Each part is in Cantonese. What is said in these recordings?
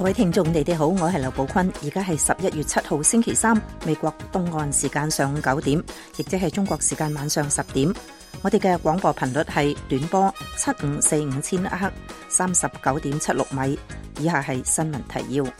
各位聽眾，你哋好，我係劉寶坤，而家係11月7號星期三，美國東岸時間上午9點，亦即係中國時間晚上10點。我哋嘅廣播頻率係短波7545千赫39.76米。以下係新聞提要。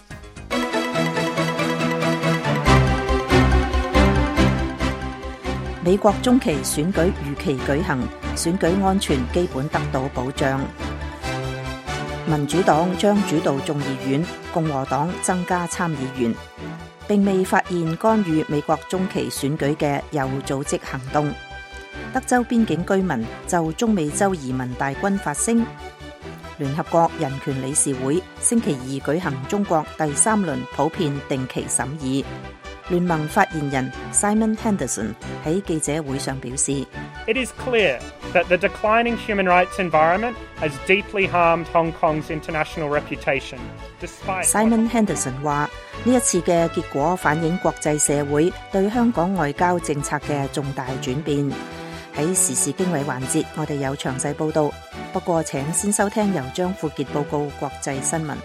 美國中期選舉如期舉行，選舉安全基本得到保障。民主黨將主導眾議院，共和黨增加參議員，並未發現干預美國中期選舉嘅有組織行動。德州邊境居民就中美洲移民大軍發聲。聯合國人權理事會星期二舉行中國第3輪普遍定期審議。聯盟發言人 Simon Henderson 喺記者會上表示 It is clear that the declining human rights environment has deeply harmed Hong Kong's international reputation. Simon Henderson 話呢一次嘅結果反映國際社會對香港外交政策嘅重大轉變。喺時事經緯環節，我哋有詳細報道，不過請先收聽由張富傑報告國際新聞。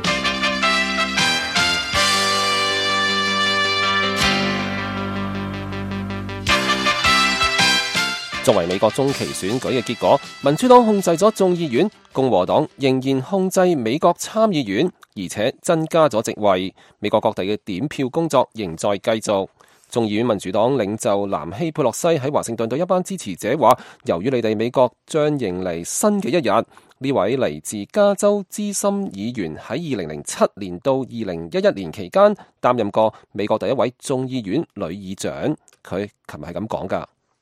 作為美國中期選舉嘅結果，民主黨控制咗眾議院，共和黨仍然控制美國參議院，而且增加咗席位。美國各地嘅點票工作仍在繼續。眾議院民主黨領袖南希佩洛西喺華盛頓對一班支持者話，由於你哋美國將迎嚟新嘅一日。呢位嚟自加州資深議員喺2007年到2011年期間擔任過美國第一位眾議院女議長。佢琴日係咁講㗎。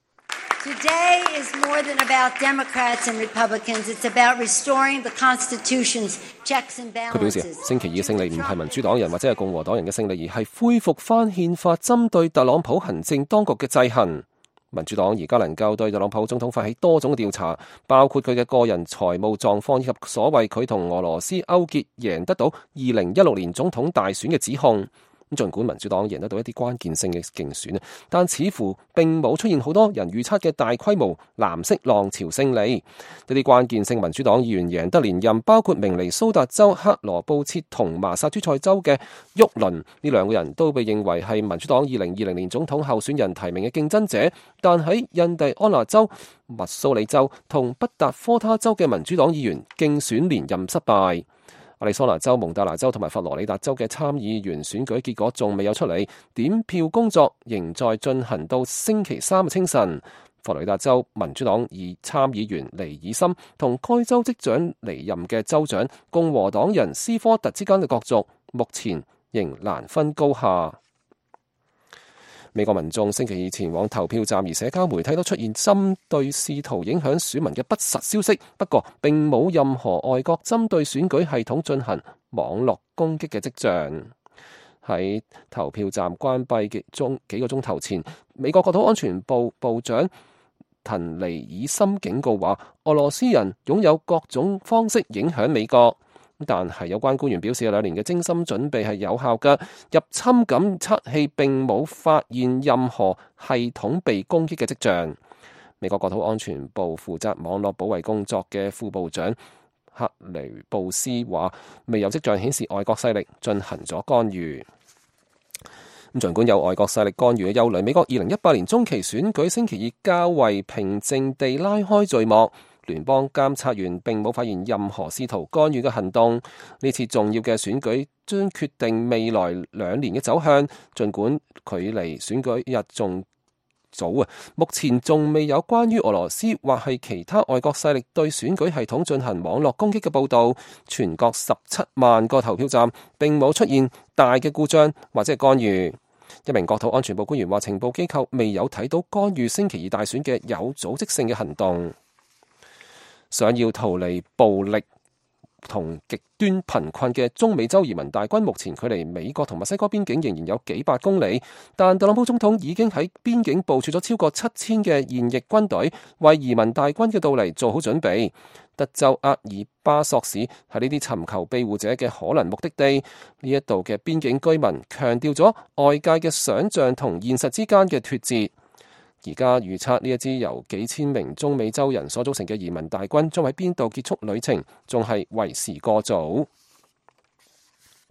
Today is more than about Democrats and Republicans. It's about restoring the Constitution's checks and balances. 佢表示，星期二嘅勝利唔係民主黨人或者係共和黨人嘅勝利，而係恢復翻憲法針對特朗普行政當局嘅制衡。民主黨而家能夠對特朗普總統發起多種嘅調查，包括佢嘅個人財務狀況以及所謂佢同俄羅斯勾結贏得到2016年總統大選嘅指控。儘管民主黨贏得到一啲關鍵性嘅競選，但似乎並冇出現好多人預測嘅大規模藍色浪潮勝利。一啲關鍵性民主黨議員贏得連任，包括明尼蘇達州克羅布切同麻薩諸塞州嘅沃倫，呢兩個人都被認為係民主黨2020年總統候選人提名嘅競爭者，但喺印第安納州、密蘇里州同北達科他州嘅民主黨議員競選連任失敗。亞利桑那州、蒙大拿州同埋佛羅里達州嘅參議員選舉結果仲未有出嚟，點票工作仍在進行到星期三嘅清晨。佛羅里達州民主黨以參議員尼爾森同該州即將離任嘅州長共和黨人斯科特之間嘅角逐，目前仍難分高下。美國民眾星期二前往投票站，而社交媒體都出現針對試圖影響選民嘅不實消息，不過並冇任何外國針對選舉系統進行網絡攻擊嘅跡象。喺投票站關閉幾個鐘頭前，美國國土安全部部長滕尼爾森警告話，俄羅斯人擁有各種方式影響美國。但係有關官員表示，2年嘅精心準備係有效嘅。入侵檢測器並冇發現任何系統被攻擊嘅跡象。美國國土安全部負責網絡保衛工作嘅副部長克雷布斯話，未有跡象顯示外國勢力進行咗干預。儘管有外國勢力干預嘅憂慮，美國2018年中期選舉星期二較為平靜地拉開序幕。聯邦監察員並冇發現任何試圖干預嘅行動。呢次重要嘅選舉將決定未來2年嘅走向。儘管距離選舉日仲早目前仲未有關於俄羅斯或係其他外國勢力對選舉系統進行網絡攻擊嘅報導。全國17萬個投票站並冇出現大嘅故障或者係干預。一名國土安全部官員話，情報機構未有睇到干預星期二大選嘅有組織性嘅行動。想要逃離暴力同極端貧困嘅中美洲移民大軍，目前距離美國同墨西哥邊境仍然有幾百公里，但特朗普總統已經喺邊境部署咗超過7000嘅現役軍隊，為移民大軍嘅到嚟做好準備。德州厄爾巴索市係呢啲尋求庇護者嘅可能目的地，呢一度嘅邊境居民強調咗外界嘅想像同現實之間嘅脫節。而家預測呢一支由幾千名中美洲人所組成嘅移民大軍將喺邊度結束旅程，仲係為時過早。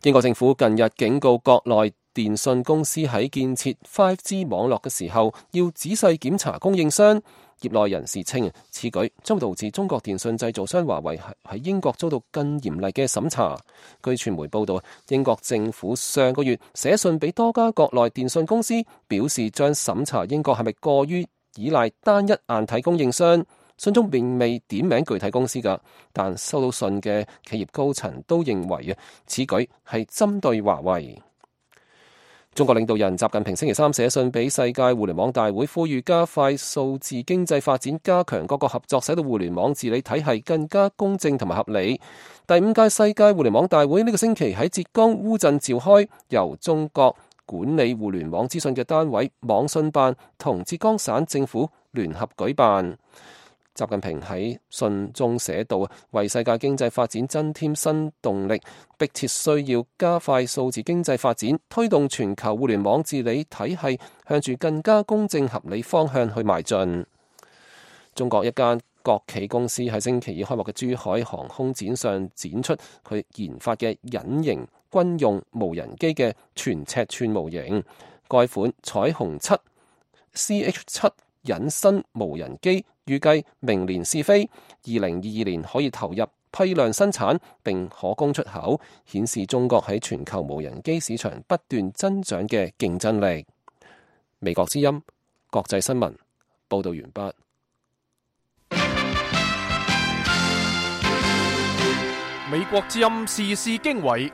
英國政府近日警告國內電信公司喺建設 5G 網絡嘅時候，要仔細檢查供應商。業內人士稱，此舉將導致中國電信製造商華為喺英國遭到更嚴厲嘅審查。據傳媒報道，英國政府上個月寫信俾多家國內電信公司，表示將審查英國係咪過於依賴單一硬體供應商。信中並未點名具體公司㗎，但收到信嘅企業高層都認為此舉係針對華為。中國領導人習近平星期三寫信俾世界互聯網大會，呼籲加快數字經濟發展，加強各個合作，使到互聯網治理體系更加公正同埋合理。第5屆世界互聯網大會呢個星期喺浙江烏鎮召開，由中國管理互聯網資訊嘅單位網信辦同浙江省政府聯合舉辦。習近平喺信中寫道，為世界經濟發展增添新動力，迫切需要加快數字經濟發展，推動全球互聯網治理體系向住更加公正合理方向去邁進。中國一間國企公司喺星期二開幕嘅珠海航空展上展出佢研發嘅隱形軍用無人機嘅全尺寸模型。該款彩虹7 CH7 隱身無人機預計明年試飛，2022年可以投入批量生產並可供出口，顯示中國喺全球無人機市場不斷增長嘅競爭力。美國之音國際新聞報道完畢。 美國之音時事經緯，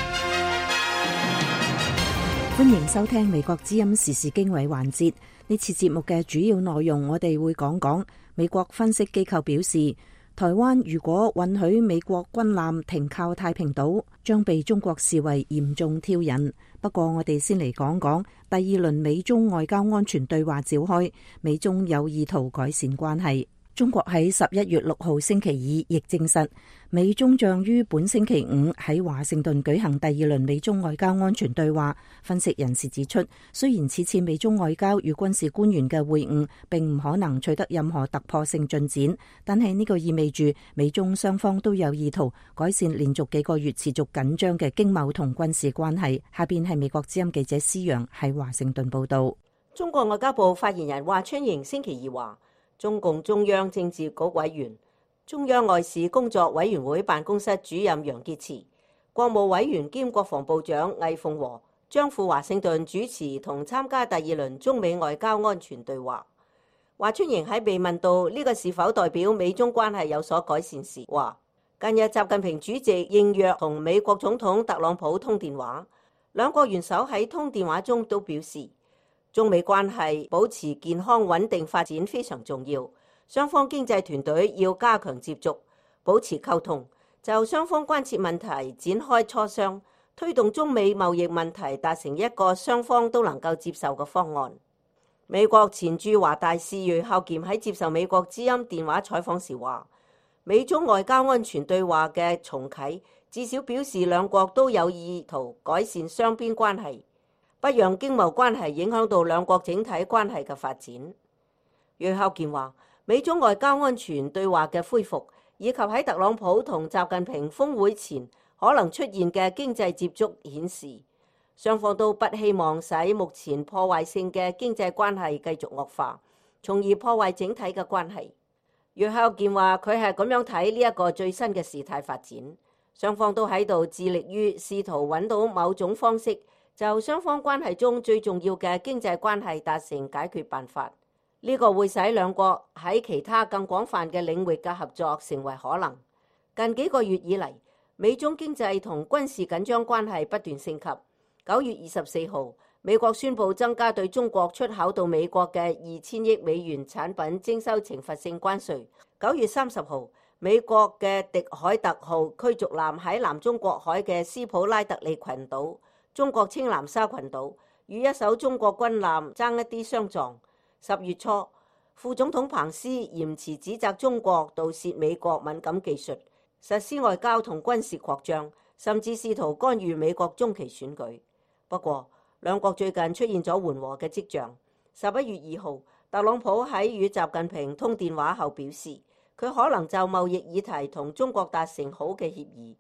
歡迎收聽美國之音時事經緯環節。呢次節目嘅主要內容，我哋會講講美國分析機構表示，台灣如果允許美國軍艦停靠太平島，將被中國視為嚴重挑釁。不過我哋先嚟講講第2輪美中外交安全對話召開，美中有意圖改善關係。中國喺11月6號星期二亦證實，美中將於本星期5喺華盛頓舉行第2輪美中外交安全對話。分析人士指出，雖然此次美中外交與軍事官員嘅會晤並唔可能取得任何突破性進展，但係呢個意味住美中雙方都有意圖改善連續幾個月持續緊張嘅經貿同軍事關係。下邊係美國之音記者施陽喺華盛頓報道。 中國外交部發言人華春瑩星期二話，中共中央政治局委員、中央外事工作委員會辦公室主任楊潔篪、國務委員兼國防部長魏鳳和將赴華盛頓主持同參加第2輪中美外交安全對話。華春瑩喺被問到呢個是否代表美中關係有所改善時，話近日習近平主席應約同美國總統特朗普通電話，兩國元首喺通電話中都表示，中美關係保持健康穩定發展非常重要，雙方經濟團隊要加強接觸，保持溝通，就雙方關切問題展開磋商，推動中美貿易問題達成一個雙方都能夠接受嘅方案。美國前駐華大使芮孝儉喺接受美國之音電話採訪時話，美中外交安全對話嘅重啟，至少表示兩國都有意圖改善雙邊關係，不讓經貿關係影響到兩國整體關係嘅發展。芮孝儉話，美中外交安全對話嘅恢復，以及喺特朗普同習近平峰會前可能出現嘅經濟接觸顯示，雙方都不希望使目前破壞性嘅經濟關係繼續惡化，從而破壞整體嘅關係。芮孝儉話，佢係咁樣睇呢一個最新嘅事態發展，雙方都喺度致力於試圖揾到某種方式，就雙方關係中最重要嘅經濟關係達成解決辦法。呢個會使兩國喺其他更廣泛嘅領域嘅合作成為可能。近幾個月以嚟，美中經濟同軍事緊張關係不斷升級。9月24號，美國宣布增加對中國出口到美國嘅2000億美元產品徵收懲罰性關稅。9月30號，美國嘅迪凱特號驅逐艦喺南中國海嘅斯普拉特利群島、中國青南沙群島與一艘中國軍艦爭一啲相撞。10月初，副總統彭斯嚴詞指責中國盜竊美國敏感技術，實施外交同軍事擴張，甚至試圖干預美國中期選舉。不過，兩國最近出現咗緩和嘅跡象。11月2號，特朗普喺與習近平通電話後表示，佢可能就貿易議題同中國達成好嘅協議，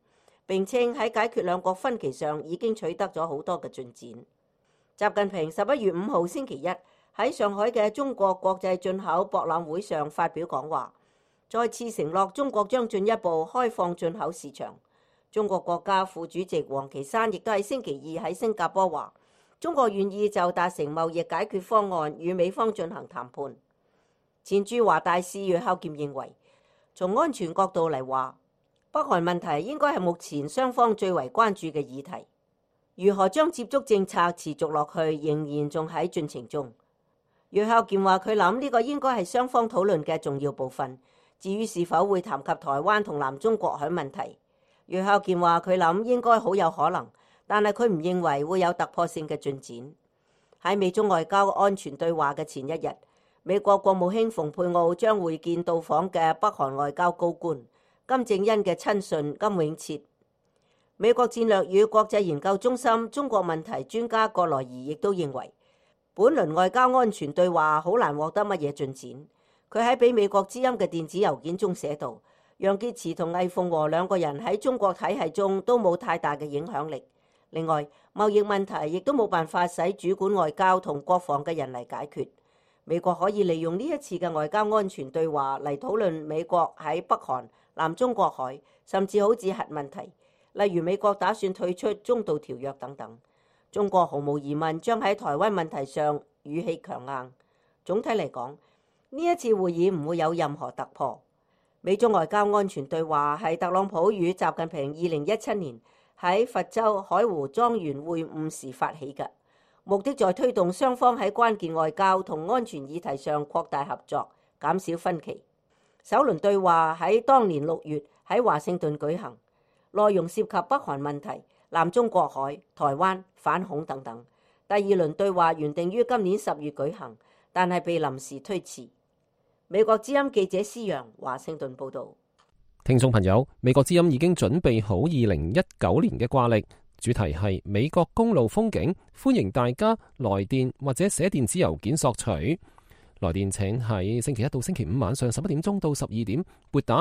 並稱喺解決兩國分歧上已經取得咗好多嘅進展。習近平11月5號星期一喺上海嘅中國國際進口博覽會上發表講話，再次承諾中國將進一步開放進口市場。中國國家副主席王岐山亦都喺星期二喺新加坡話，中國願意就達成貿易解決方案與美方進行談判。前駐華大使楊孝儉認為，從安全角度嚟話，北韓問題應該係目前雙方最為關注嘅議題。如何將接觸政策持續落去，仍然仲喺進程中。楊孝儉話：佢諗呢個應該係雙方討論嘅重要部分。至於是否會談及台灣同南中國海問題，楊孝儉話：佢諗應該好有可能，但係佢唔認為會有突破性嘅進展。喺美中外交安全對話嘅前一日，美國國務卿蓬佩奧將會見到訪嘅北韓外交高官金正恩嘅親信金永徹。美國戰略與國際研究中心中國問題專家葛萊儀亦都認為，本輪外交安全對話好難獲得乜嘢進展。佢喺俾美國之音嘅電子郵件中寫道：楊潔篪同魏鳳和兩個人喺中國體系中都冇太大嘅影響力。另外，貿易問題亦都冇辦法使主管外交同國防嘅人嚟解決。美國可以利用呢一次嘅外交安全對話嚟討論美國喺北韓、南中國海，甚至好似核問題。例如美國打算退出中導條約等等，中國毫無疑問將喺台灣問題上語氣強硬。總體嚟講，呢一次會議唔會有任何突破。美中外交安全對話係特朗普與習近平2017年喺佛州海湖莊園會晤時發起嘅，目的在推動雙方喺關鍵外交同安全議題上擴大合作，減少分歧。首輪對話喺當年6月喺華盛頓舉行。內容涉及北韓問題、南中國海、台灣、反恐等等。第二輪對話原定於今年10月舉行，但係被臨時推遲。美國之音記者施陽華盛頓報導。 聽眾朋友，美國之音已經準備好2019年嘅掛曆，主題係美國公路風景，歡迎大家來電或者寫電子郵件索取。來電請喺星期一到星期五晚上11點鐘到12點撥打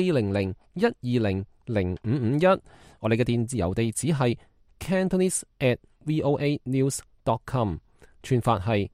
400-120-0551。我哋嘅電子郵地址係 cantonese@voanews.com， 串法係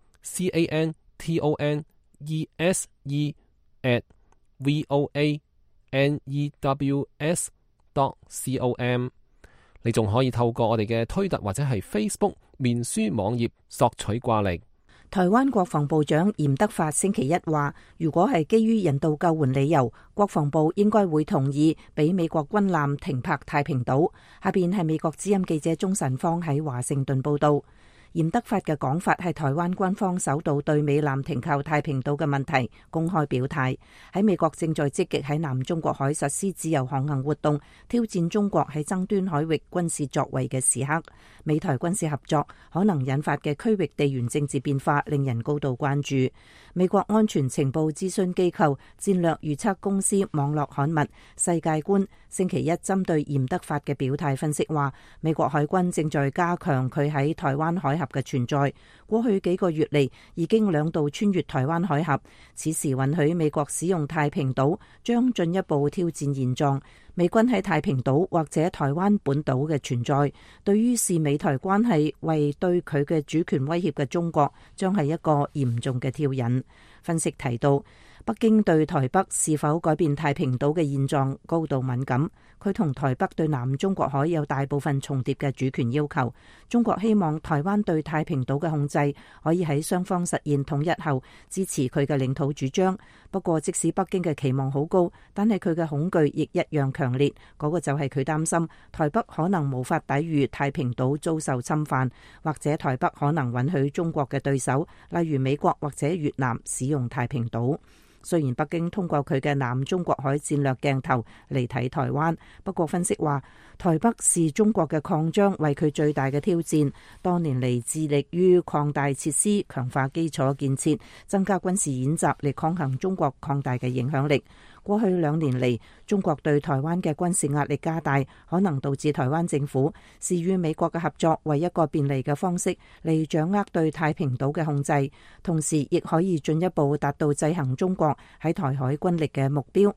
cantonese@voanews.com。 你仲可以透過我哋嘅推特或者係 Facebook 面書網頁索取掛曆。 台灣國防部長嚴德發星期一話，如果係基於人道救援理由，國防部應該會同意俾美國軍艦停泊太平島。下邊係美國之音記者鍾晨芳喺華盛頓報道。嚴德發嘅講法係台灣軍方首度對美艦停靠太平島嘅問題公開表態。喺美國正在積極喺南中國海實施自由航行活動，挑戰中國喺爭端海域軍事作為嘅時刻，美台軍事合作可能引發嘅區域地緣政治變化令人高度關注。美國安全情報諮詢機構戰略預測公司網絡刊物世界觀星期一針對嚴德發嘅表態分析話，美國海軍正在加強佢喺台灣海峽嘅存在。過去幾個月嚟，已經2度穿越台灣海峽，此時允許美國使用太平島，將進一步挑戰現狀。美軍喺太平島或者台灣本島嘅存在，對於視美台關係為對佢嘅主權威脅嘅中國，將係一個嚴重嘅挑釁。分析提到，北京對台北是否改變太平島嘅現狀高度敏感，佢同台北對南中國海有大部分重疊嘅主權要求。中國希望台灣對太平島嘅控制可以喺雙方實現統一後支持佢嘅領土主張。不過即使北京嘅期望好高，但係佢嘅恐懼亦一樣強烈。嗰個就係佢擔心台北可能無法抵禦太平島遭受侵犯，或者台北可能允許中國嘅對手，例如美國或者越南使用太平島。雖然北京通過佢嘅南中國海戰略鏡頭嚟睇台灣，不過分析話，台北視中國嘅擴張為佢最大嘅挑戰，多年嚟致力於擴大設施、強化基礎建設、增加軍事演習嚟抗衡中國擴大嘅影響力。過去2年嚟，中國對台灣嘅軍事壓力加大，可能導致台灣政府視與美國嘅合作為一個便利嘅方式嚟掌握對太平島嘅控制，同時亦可以進一步達到制衡中國喺台海軍力嘅目標。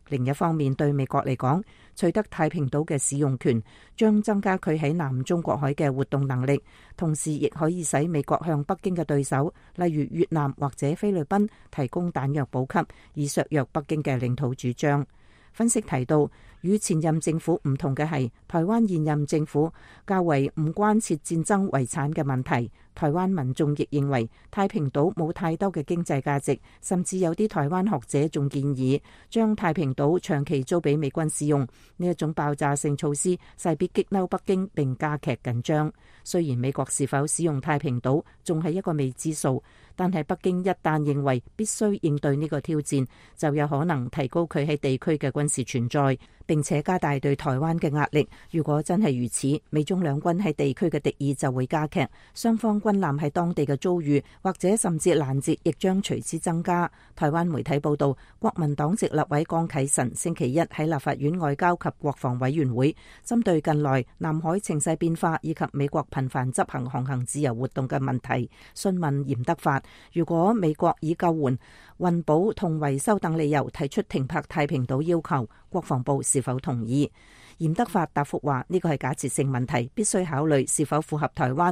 另一方面，對美國嚟講，取得太平島嘅使用權將增加佢喺南中國海嘅活動能力，同時亦可以使美國向北京嘅對手，例如越南或者菲律賓，提供彈藥補給，以削弱北京嘅領土主張。分析提到，與前任政府唔同嘅係，台灣現任政府較為唔關切戰爭遺產嘅問題。台灣民眾亦認為太平島冇太多嘅經濟價值，甚至有啲台灣學者仲建議將太平島長期租俾美軍使用。呢一種爆炸性措施勢必激嬲北京並加劇緊張。雖然美國是否使用太平島仲係一個未知數，但係北京一旦認為必須應對呢個挑戰，就有可能提高佢喺地區嘅軍事存在，並且加大對台灣嘅壓力。如果真係如此，美中兩軍喺地區嘅敵意就會加劇，雙方軍艦喺當地嘅遭遇或者甚至攔截亦將隨之增加。台灣媒體報道，國民黨籍立委江啟臣星期一喺立法院外交及國防委員會針對近來南海情勢變化以及美國頻繁執行航行自由活動嘅問題，詢問嚴德發，如果美國以救援、運補同維修等理由提出停泊太平島要求，國防部是否同意？嚴德發答覆話：呢個係假設性問題，必須考慮是否符合台灣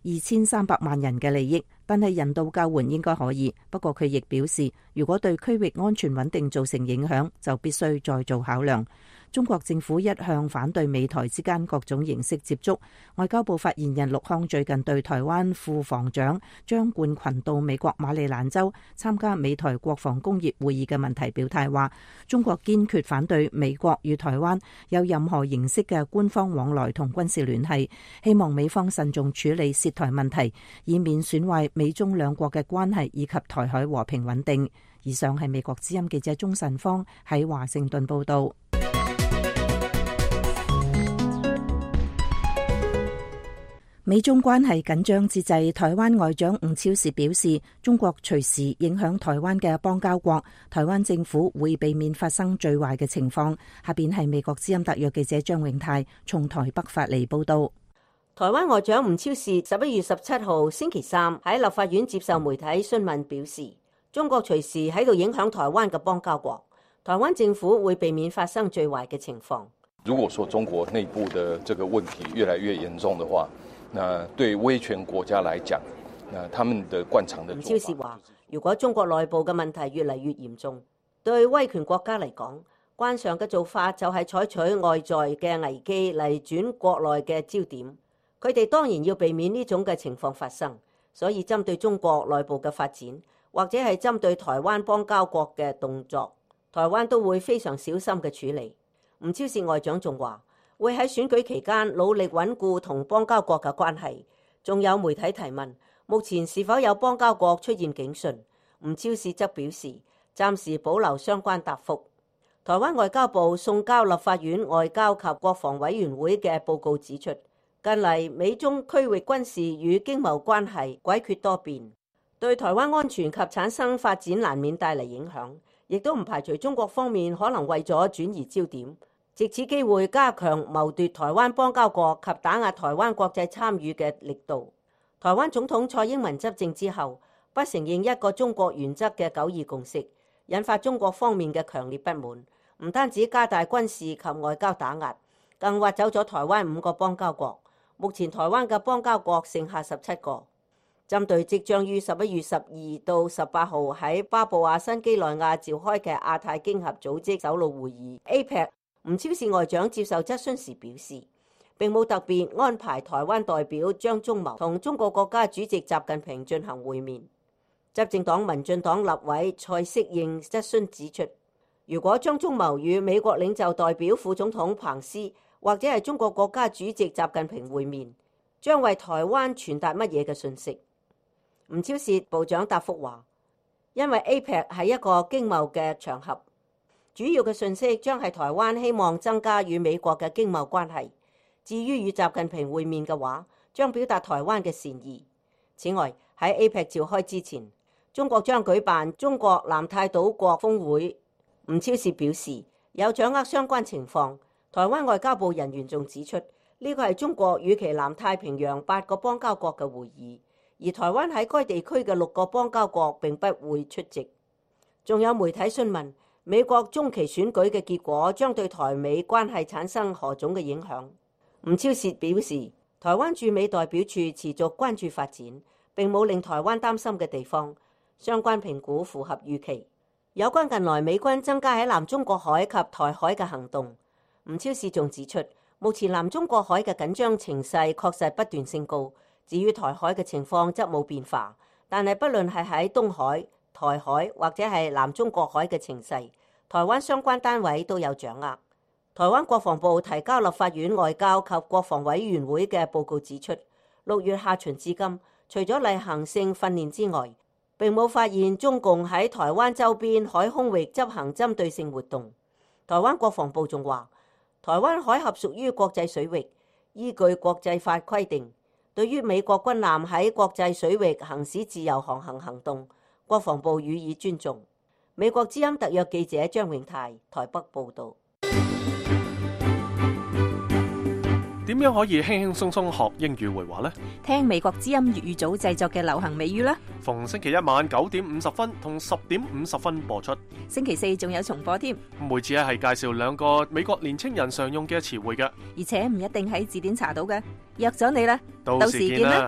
2300萬人嘅利益。但係人道救援應該可以。不過佢亦表示，如果對區域安全穩定造成影響，就必須再做考量。中國政府一向反對美台之間各種形式接觸。外交部發言人陸康最近對台灣副防長張冠群到美國馬里蘭州參加美台國防工業會議嘅問題表態話，中國堅決反對美國與台灣有任何形式嘅官方往來同軍事聯繫，希望美方慎重處理涉台問題，以免損壞美中兩國嘅關係以及台海和平穩定。以上係美國之音記者鍾晨芳喺華盛頓報道。美中關係緊張之際，台灣外長吳釗燮表示，中國隨時影響台灣嘅邦交國，台灣政府會避免發生最壞嘅情況。下邊係美國之音特約記者張永泰從台北發嚟報道。 台灣外長吳釗燮11月17號星期三喺立法院接受媒體詢問表示，中國隨時喺度影響台灣嘅邦交國，台灣政府會避免發生最壞嘅情況。 如果說中國內部的這個問題越來越嚴重的話，那對威權國家來講，那他們的慣常的做法。 吳釗燮話，如果中國內部嘅問題越嚟越嚴重，對威權國家嚟講，慣常嘅做法就係採取外在嘅危機嚟轉國內嘅焦點。佢哋當然要避免呢種嘅情況發生，所以針對中國內部嘅發展，或者係針對台灣邦交國嘅動作，台灣都會非常小心嘅處理。吳釗燮外長仲話，會喺選舉期間努力穩固同邦交國嘅關係。仲有媒體提問，目前是否有邦交國出現警訊？吳釗燮則表示，暫時保留相關答覆。台灣外交部送交立法院外交及國防委員會嘅報告指出，近嚟美中區域軍事與經貿關係詭譎多變，對台灣安全及產生發展難免帶嚟影響，亦都唔排除中國方面可能為咗轉移焦點，藉此機會加強謀奪台灣邦交國及打壓台灣國際參與嘅力度。台灣總統蔡英文執政之後，不承認一個中國原則嘅九二共識，引發中國方面嘅強烈不滿，唔單止加大軍事及外交打壓，更挖走咗台灣5個邦交國。目前台灣嘅邦交國剩下17個。針對即將於11月12到18號喺巴布亞新幾內亞召開嘅亞太經合組織首腦會議 APEC， 吳釗燮外長接受質詢時表示，並冇特別安排台灣代表張忠謀同中國國家主席習近平進行會面。執政黨民進黨立委蔡適應質詢指出，如果張忠謀與美國領袖代表副總統彭斯或者係中國國家主席習近平會面，將為台灣傳達乜嘢嘅訊息？吳釗燮部長答覆話，因為 APEC 係一個經貿嘅場合，主要嘅訊息將係台灣希望增加與美國嘅經貿關係。至於與習近平會面嘅話，將表達台灣嘅善意。此外，喺 APEC 召開之前，中國將舉辦中國南太島國峰會。吳釗燮表示，有掌握相關情況。台灣外交部人員仲指出，呢個係中國與其南太平洋8個邦交國嘅會議，而台灣喺該地區嘅6個邦交國並不會出席。仲有媒體詢問， 美國中期選舉嘅結果將對台美關係產生何種嘅影響？吳釗燮表示，台灣駐美代表處持續關注發展，並冇令台灣擔心嘅地方，相關評估符合預期。有關近來美軍增加喺南中國海及台海嘅行動，吳釗燮仲指出，目前南中國海嘅緊張情勢確實不斷升高，至於台海嘅情況則冇變化。但係不論係喺東海、台海或者係南中國海嘅情勢，台灣相關單位都有掌握。台灣國防部提交立法院外交及國防委員會嘅報告指出，6月下旬至今，除咗例行性訓練之外，並冇發現中共喺台灣周邊海空域執行針對性活動。台灣國防部仲話，台灣海峽屬於國際水域，依據國際法規定，對於美國軍艦喺國際水域行使自由航行行動，國防部予以尊重。美國之音特約記者張永泰台北報導。 點樣可以輕輕鬆鬆學英語會話呢？ 聽美國之音粵語組製作嘅流行美語啦！ 逢星期一晚9點50分同10點50分播出。 星期四仲有重播添。 每次係介紹2個美國年青人常用嘅詞彙嘅， 而且唔一定喺字典查到嘅。約咗你啦， 到時見啦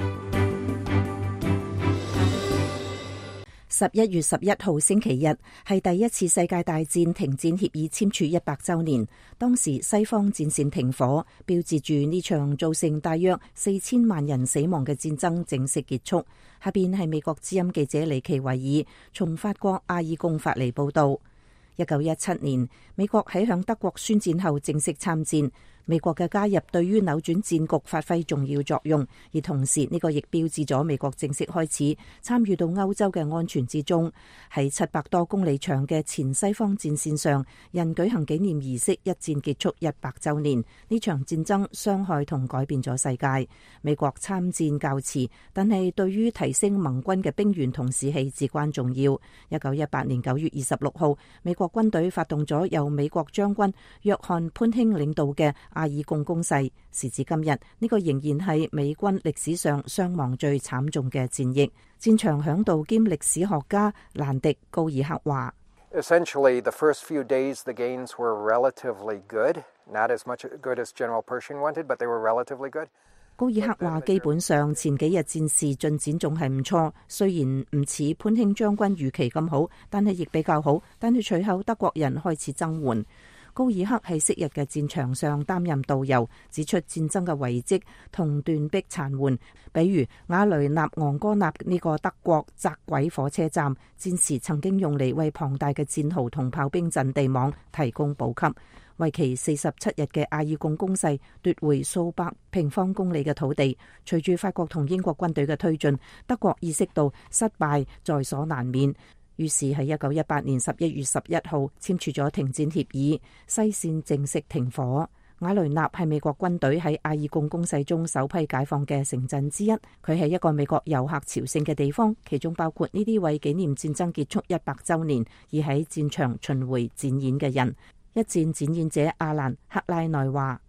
！11月11號星期日係第一次世界大戰停戰協議簽署100週年，當時西方戰線停火，標誌住呢場造成大約4000萬人死亡嘅戰爭正式結束。下邊係美國之音記者李奇維爾從法國阿爾貢發嚟報道。1917年，美國喺向德國宣戰後正式參戰。美國嘅加入對於扭轉戰局發揮重要作用，而同時呢個亦標誌咗美國正式開始參與到歐洲嘅安全之中。喺700多公里長嘅前西方戰線上，人舉行紀念儀式，一戰結束100週年。呢場戰爭傷害同改變咗世界。美國參戰較遲，但係對於提升盟軍嘅兵員同士氣至關重要。1918年9月26號，美國軍隊發動咗由美國將軍約翰潘興領導嘅阿爾貢攻勢。時至今日，呢個仍然係美軍歷史上傷亡最慘重嘅戰役。戰場響度兼歷史學家蘭迪高爾克話 ：Essentially, the first few days the gains were relatively good, not as much good as General Pershing wanted, but they were relatively good. 高爾克話：基本上前幾日戰事進展仲係唔錯，雖然唔似潘興將軍預期咁好，但係亦比較好。但係隨後德國人開始增援。高爾克喺昔日嘅戰場上擔任導遊，指出戰爭嘅遺跡同斷壁殘垣，比如瓦雷納昂戈納呢個德國窄軌火車站，戰時曾經用嚟為龐大嘅戰壕同炮兵陣地網提供補給。為期47日嘅阿爾貢攻勢奪回數百平方公里嘅土地。隨住法國同英國軍隊嘅推進，德國意識到失敗在所難免，於是喺1918年11月11號簽署咗停戰協議，西線正式停火。瓦雷納係美國軍隊喺阿爾貢攻勢中首批解放嘅城鎮之一，佢係一個美國遊客朝聖嘅地方，其中包括呢啲為紀念戰爭結束100週年而喺戰場巡迴展演嘅人。一戰展演者阿蘭克拉內話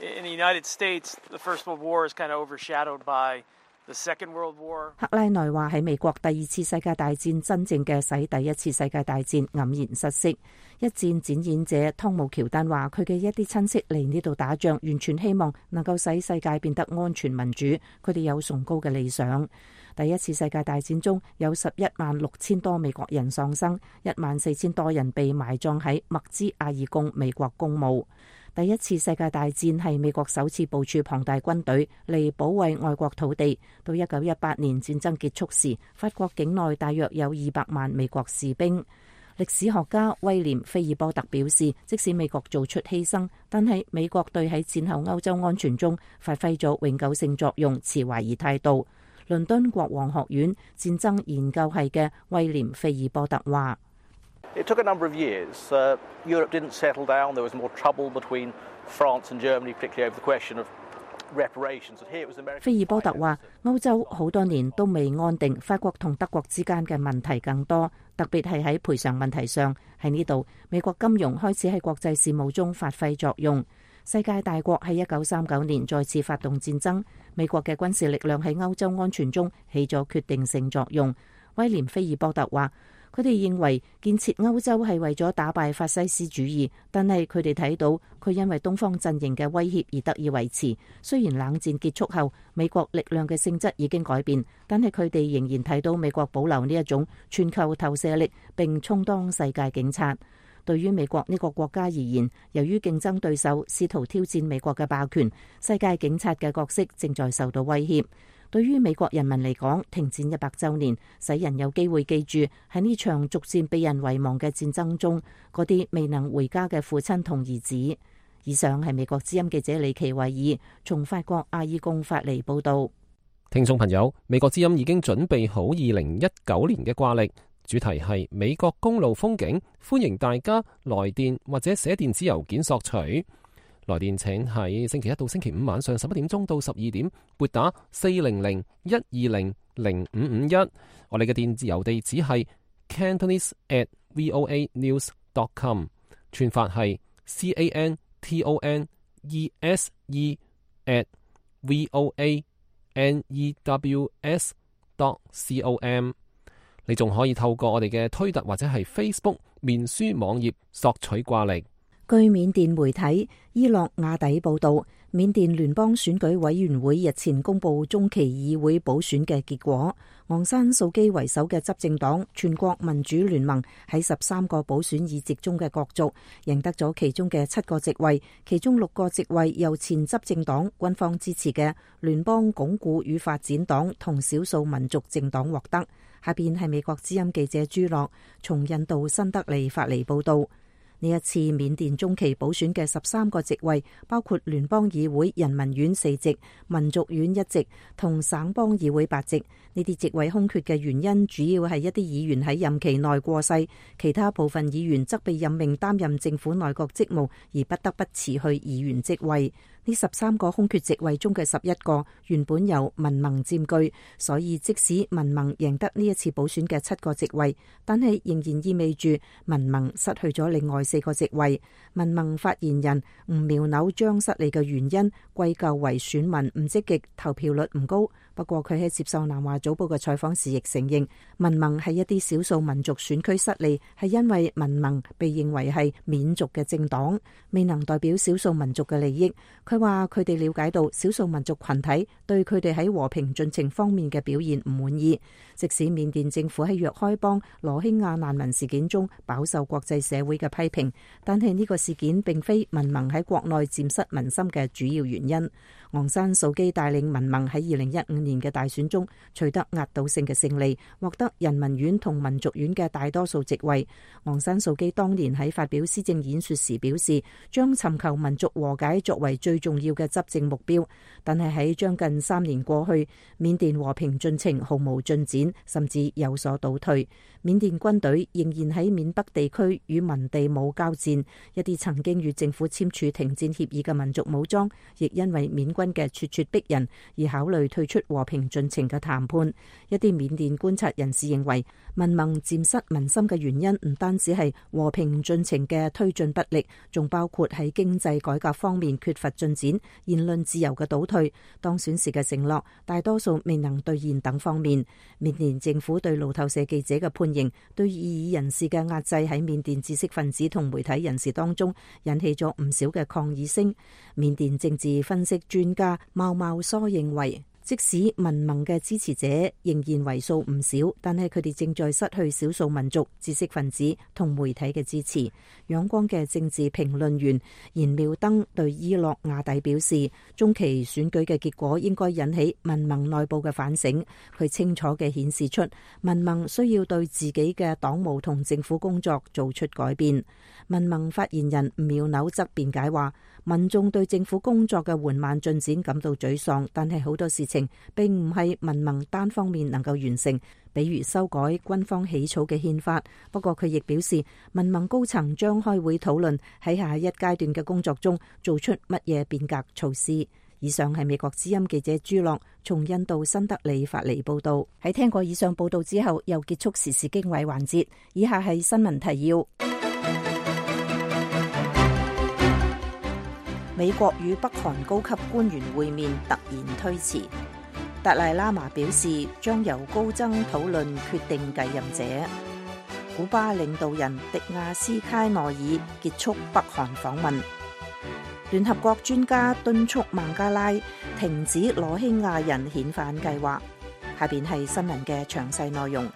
克拉內話喺美國第2次世界大戰真正嘅使第1次世界大戰黯然失色。一戰展演者湯姆喬丹話佢嘅一啲親戚嚟呢度打仗，完全希望能夠使世界變得安全民主，佢哋有崇高嘅理想。第1次世界大戰中有116000多美國人喪生，14000多人被埋葬喺麥茲阿爾貢美國公墓。第1次世界大戰係美國首次部署龐大軍隊嚟保衛外國土地。到1918年戰爭結束時，法國境內大約有200萬美國士兵。歷史學家威廉菲爾波特表示，即使美國做出犧牲，但係美國對喺戰後歐洲安全中發揮咗永久性作用持懷疑態度。倫敦國王學院戰爭研究系嘅威廉菲爾波特話 ：It took a number of years. Europe didn't settle down. There was more trouble between France and Germany, particularly over the question of reparations. And here it was America. 菲爾波特話：歐洲好多年都未安定，法國同德國之間嘅問題更多，特別係喺賠償問題上。喺呢度，美國金融開始喺國際事務中發揮作用。世界大國喺1939年再次發動戰爭，美國嘅軍事力量喺歐洲安全中起咗決定性作用。威廉菲爾波特話： 佢哋認為建設歐洲係為咗打敗法西斯主義，但係佢哋睇到佢因為東方陣營嘅威脅而得以維持。雖然冷戰結束後美國力量嘅性質已經改變，但係佢哋仍然睇到美國保留呢一種全球投射力，並充當世界警察。對於美國呢個國家而言，由於競爭對手試圖挑戰美國嘅霸權，世界警察嘅角色正在受到威脅。對於美國人民嚟講，停戰100週年，使人有機會記住喺呢場逐漸被人遺忘嘅戰爭中，嗰啲未能回家嘅父親同兒子。以上係美國之音記者李奇維爾從法國阿爾貢發嚟報道。 聽眾朋友，美國之音已經準備好2019年嘅掛曆。主題係美國公路風景，歡迎大家來電或者寫電子郵件索取。來電請喺星期一到星期五晚上11點鐘到12點撥打400-120-0551。我哋嘅電子郵地址係 cantonese@voanews.com， 串法係 cantonese@voanews.com。你仲可以透過我哋嘅推特或者係 Facebook 面書網頁索取掛曆。 據緬甸媒體伊洛瓦底報道，緬甸聯邦選舉委員會日前公布中期議會補選嘅結果，昂山素基為首嘅執政黨全國民主聯盟喺13個補選議席中嘅角逐，贏得咗其中嘅7個席位，其中6個席位由前執政黨軍方支持嘅聯邦鞏固與發展黨同少數民族政黨獲得。下邊係美國之音記者朱樂從印度新德里發嚟報道。呢一次緬甸中期補選嘅13個席位，包括聯邦議會人民院4席、民族院1席同省邦議會8席。呢啲席位空缺嘅原因，主要係一啲議員喺任期內過世，其他部分議員則被任命擔任政府內閣職務，而不得不辭去議員職位。呢13個空缺席位中嘅11個原本由民盟佔據，所以即使民盟贏得呢一次補選嘅7個席位，但係仍然意味住民盟失去咗另外4個席位。民盟發言人吳苗紐將失利嘅原因歸咎為選民唔積極，投票率唔高。不過佢喺接受南華早報嘅採訪時亦承認，民盟喺一啲少數民族選區失利，係因為民盟被認為係緬族嘅政黨，未能代表少數民族嘅利益。佢話佢哋了解到少數民族群體對佢哋喺和平進程方面嘅表現唔滿意，即使緬甸政府喺若開邦羅興亞難民事件中飽受國際社會嘅批評，但係呢個事件並非民盟喺國內佔失民心嘅主要原因。昂山素基帶領民盟喺2015年嘅大選中取得壓倒性嘅勝利，獲得人民院同民族院嘅大多數席位。昂山素基當年喺發表施政演說時表示，將尋求民族和解作為最重要嘅執政目標，但係喺將近3年過去，緬甸和平進程毫無進展，甚至有所倒退。緬甸軍隊仍然喺緬北地區與民地武交戰，一啲曾經與政府簽署停戰協議嘅民族武裝，亦因為緬軍嘅咄咄逼人而考慮退出和平進程嘅談判。一啲緬甸觀察人士認為，民盟漸失民心嘅原因唔單止係和平進程嘅推進不力，仲包括喺經濟改革方面缺乏進展、言論自由嘅倒退、當選時嘅承諾大多數未能兌現等方面。緬甸政府對路透社記者嘅判刑、對異議人士嘅壓制喺緬甸知識分子同媒體人士當中引起咗唔少嘅抗議聲。緬甸政治分析專家茂茂梭認為，即使民盟嘅支持者仍然為數唔少，但係佢哋正在失去少數民族、知識分子同媒體嘅支持。仰光嘅政治評論員嚴妙登對伊洛瓦底表示，中期選舉嘅結果應該引起民盟內部嘅反省。佢清楚嘅顯示出民盟需要對自己嘅黨務同政府工作做出改變。民盟發言人妙紐則辯解話，民眾對政府工作嘅緩慢進展感到沮喪，但係好多事情並唔係民盟單方面能夠完成，比如修改軍方起草嘅憲法。不過佢亦表示，民盟高層將開會討論喺下一階段嘅工作中做出乜嘢變革措施。以上係美國之音記者朱樂從印度新德里發嚟報道。喺聽過以上報道之後，又結束時事經緯環節。以下係新聞提要。美國與北韓高級官員會面突然推遲，達賴喇嘛表示將由高僧討論決定繼任者。 古巴領導人迪亞斯卡內爾結束北韓訪問。聯合國專家敦促孟加拉停止羅興亞人遣返計劃。下邊係新聞嘅詳細內容。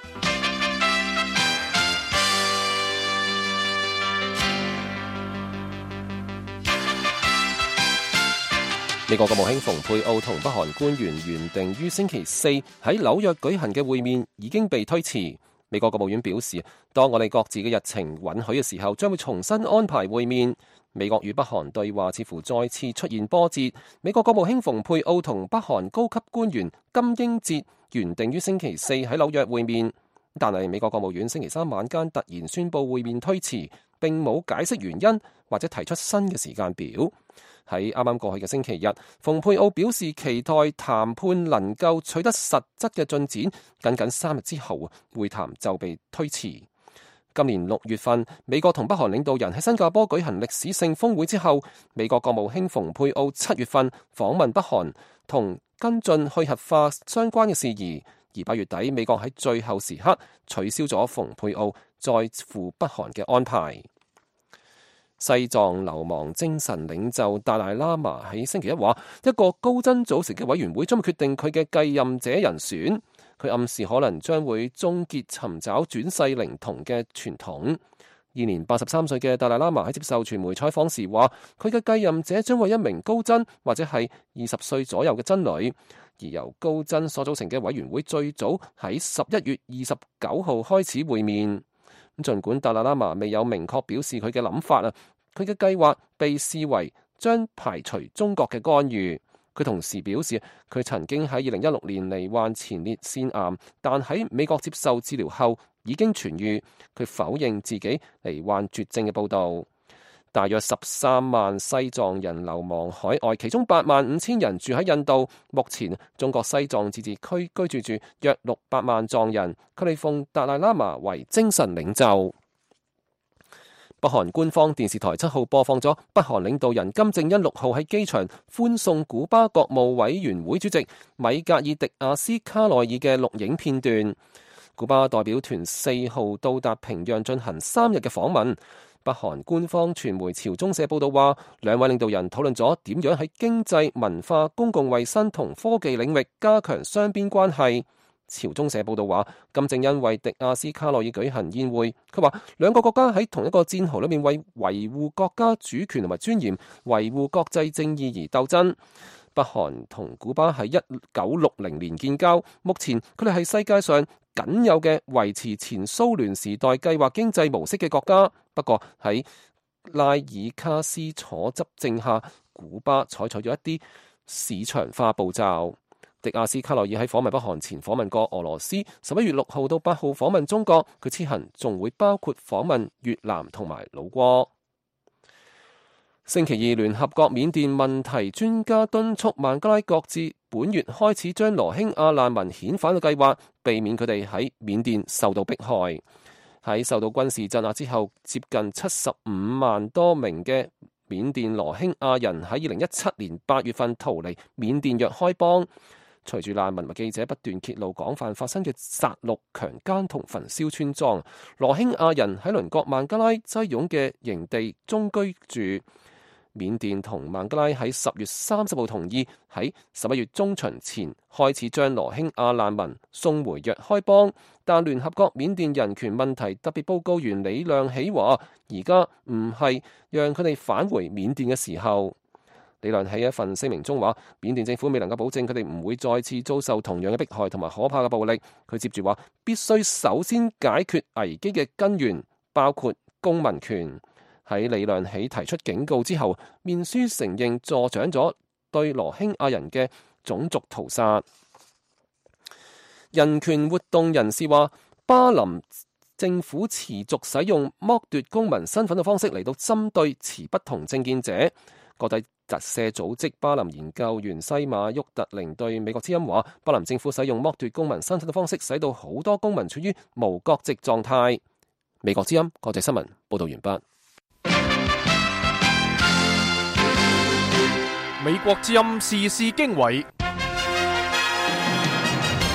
美國國務卿蓬佩奧同北韓官員原定於星期四喺紐約舉行嘅會面已經被推遲。美國國務院表示，當我哋各自嘅日程允許嘅時候，將會重新安排會面。美國與北韓對話似乎再次出現波折。美國國務卿蓬佩奧同北韓高級官員金英哲原定於星期四喺紐約會面，但係美國國務院星期三晚間突然宣布會面推遲，並冇解釋原因或者提出新嘅時間表。喺啱啱過去嘅星期日，蓬佩奧表示期待談判能夠取得實質嘅進展，僅3日之後，會談就被推遲。今年6月份，美國同北韓領導人喺新加坡舉行歷史性峰會之後，美國國務卿蓬佩奧7月份訪問北韓，同跟進去核化相關嘅事宜。而8月底，美國喺最後時刻取消咗蓬佩奧再赴北韓嘅安排。西藏流亡精神領袖達賴喇嘛喺星期一話，一個高僧組成嘅委員會將會決定佢嘅繼任者人選。佢暗示可能將會終結尋找轉世靈童嘅傳統。現年83歲嘅達賴喇嘛喺接受傳媒採訪時話，佢嘅繼任者將會一名高僧或者係20歲左右嘅僧侶。而由高僧所組成嘅委員會最早喺11月29號開始會面。儘管達賴喇嘛未有明確表示佢嘅諗法，佢嘅計劃被視為將排除中國嘅干預。佢同時表示，佢曾經喺2016年罹患前列腺癌，但喺美國接受治療後已經痊癒。佢否認自己罹患絕症嘅報導。大約13萬西藏人流亡海外，其中85000人住喺印度。目前中國西藏自治區居住約600萬藏人，佢哋奉達賴喇嘛為精神領袖。北韓官方電視台7號播放咗北韓領導人金正恩6號喺機場歡送古巴國務委員會主席米格爾迪亞斯卡內爾嘅錄影片段。古巴代表團4號到達平壤進行3日嘅訪問。北韓官方傳媒朝中社報道話，兩位領導人討論咗點樣喺經濟、文化、公共衛生同科技領域加強雙邊關係。朝中社報道話，金正恩為迪亞斯卡內爾舉行宴會。佢話兩個國家喺同一個戰壕裏面為維護國家主權同埋尊嚴、維護國際正義而鬥爭。北韓同古巴喺1960年建交，目前佢哋係世界上僅有嘅維持前蘇聯時代計劃經濟模式嘅國家。不過喺拉爾卡斯楚執政下，古巴採取咗一啲市場化步驟。迪亞斯卡內爾喺訪問北韓前訪問過俄羅斯，11月6號到8號訪問中國。佢此行仲會包括訪問越南同埋老撾。星期二，聯合國緬甸問題專家敦促孟加拉擱置本月開始將羅興亞難民遣返嘅計劃，避免佢哋喺緬甸受到迫害。喺受到軍事鎮壓之後，接近75萬多名嘅緬甸羅興亞人喺2017年8月份逃離緬甸若開邦。隨住難民和記者不斷揭露廣泛發生嘅殺戮、強姦同焚燒村莊，羅興亞人喺鄰國孟加拉擠擁嘅營地中居住。緬甸同孟加拉喺10月30號同意喺11月中旬前開始將羅興亞難民送回若開邦，但聯合國緬甸人權問題特別報告員李亮喜話，而家唔係讓佢哋返回緬甸嘅時候。李亮喺一份聲明中話，緬甸政府未能夠保證佢哋唔會再次遭受同樣嘅迫害同埋可怕嘅暴力。佢接住話，必須首先解決危機嘅根源，包括公民權。喺李亮喜提出警告之後，面書承認助長咗對羅興亞人嘅種族屠殺。人權活動人士話，巴林政府持續使用剝奪公民身份嘅方式嚟到針對持不同政見者。國際特赦組織巴林研究員西馬沃特靈對美國之音話，巴林政府使用剝奪公民身份嘅方式，使到好多公民處於無國籍狀態。美國之音國際新聞報道完畢。 美國之音時事經緯，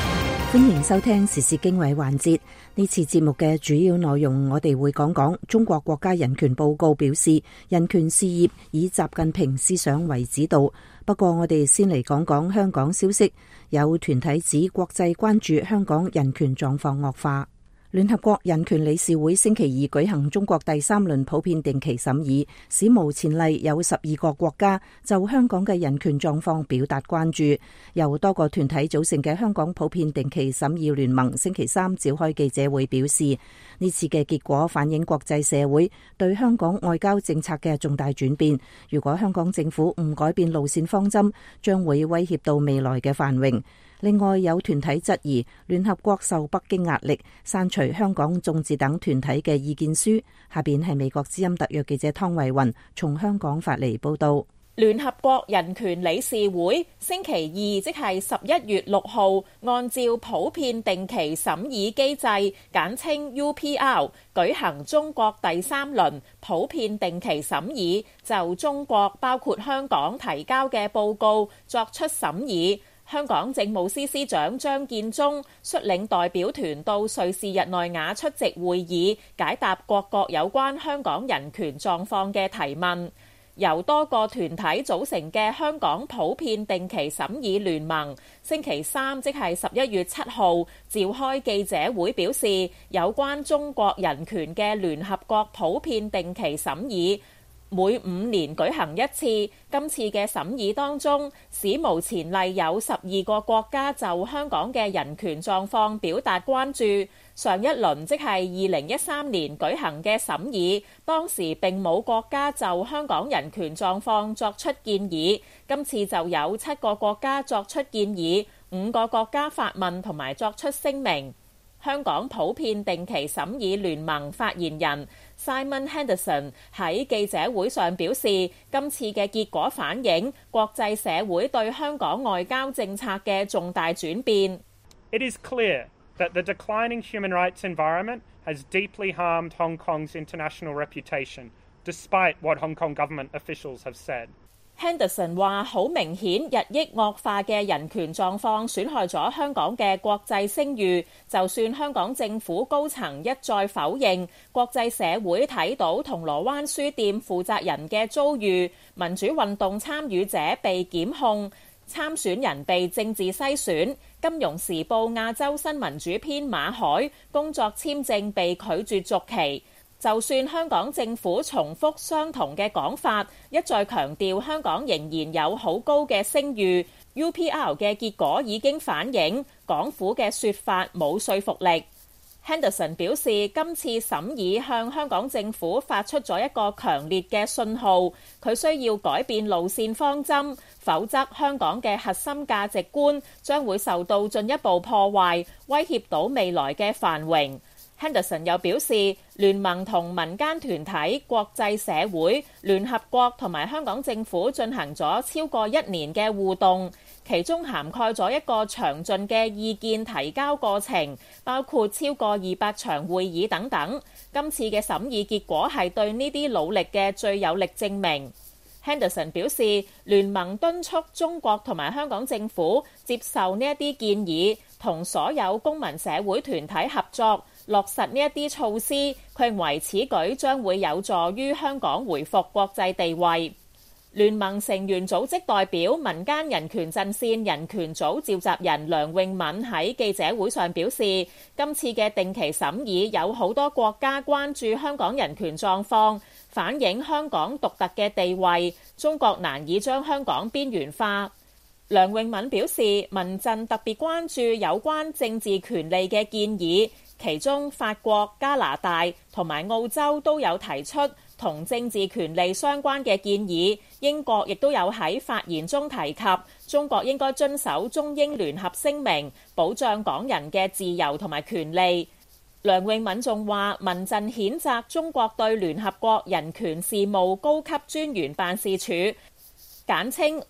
歡迎收聽時事經緯環節。呢次節目嘅主要內容，我哋會講中國國家人權報告表示，人權事業以習近平思想為指導。不過我哋先嚟講香港消息。有團體指國際關注香港人權狀況惡化。聯合國人權理事會星期二舉行中國第3輪普遍定期審議，史無前例有12個國家就香港嘅人權狀況表達關注。由多個團體組成嘅香港普遍定期審議聯盟星期3召開記者會表示，呢次嘅結果反映國際社會對香港外交政策嘅重大轉變。如果香港政府唔改變路線方針，將會威脅到未來嘅繁榮。另外有團體質疑聯合國受北京壓力刪除香港眾志等團體嘅意見書。下邊係美國之音特約記者湯慧雲從香港發嚟報道。 聯合國人權理事會星期二即係11月6號，按照普遍定期審議機制簡稱 UPR 舉行中國第3輪普遍定期審議，就中國包括香港提交嘅報告作出審議。香港政務司司長張建宗率領代表團到瑞士日內瓦出席會議，解答各國有關香港人權狀況嘅提問。由多個團體組成嘅香港普遍定期審議聯盟星期3即係11月7號召開記者會，表示有關中國人權嘅聯合國普遍定期審議每5年舉行一次。今次嘅審議當中，史無前例有12個國家就香港嘅人權狀況表達關注。上一輪即係2013年舉行嘅審議，當時並冇國家就香港人權狀況作出建議。今次就有7個國家作出建議，5個國家發問同埋作出聲明。香港普遍定期審議聯盟發言人 Simon Henderson 喺記者會上表示，今次嘅結果反映國際社會對香港外交政策嘅重大轉變。 It is clear that the declining human rights environment has deeply harmed Hong Kong's international reputation, despite what Hong Kong government officials have said. Henderson 話：好明顯，日益惡化嘅人權狀況損害咗香港嘅國際聲譽。就算香港政府高層一再否認，國際社會睇到銅鑼灣書店負責人嘅遭遇，民主運動參與者被檢控，參選人被政治篩選。金融時報亞洲新聞主編馬海工作簽證被拒絕續期。就算香港政府重複相同嘅講法，一再強調香港仍然有好高嘅聲譽， UPR 嘅結果已經反映港府嘅說法冇說服力。Henderson 表示，今次審議向香港政府發出咗一個強烈嘅信號，佢需要改變路線方針，否則香港嘅核心價值觀將會受到進一步破壞，威脅到未來嘅繁榮。Henderson 又表示，聯盟同民間團體、國際社會、聯合國同埋香港政府進行咗超過1年嘅互動，其中涵蓋咗一個詳盡嘅意見提交過程，包括超過200場會議等等。今次嘅審議結果係對呢啲努力嘅最有力證明。Henderson 表示，聯盟敦促中國同埋香港政府接受呢一啲建議，同所有公民社會團體合作，落實呢一啲措施。佢認為此舉將會有助於香港回復國際地位。聯盟成員組織代表民間人權陣線人權組召集人梁永敏喺記者會上表示，今次嘅定期審議有好多國家關注香港人權狀況，反映香港獨特嘅地位，中國難以將香港邊緣化。梁永敏表示，民陣特別關注有關政治權利嘅建議，其中法國、加拿大同埋澳洲都有提出同政治權利相關嘅建議，英國亦都有喺發言中提及中國應該遵守中英聯合聲明，保障港人嘅自由同埋權利。梁永敏仲話，民陣譴責中國對聯合國人權事務高級專員辦事處簡稱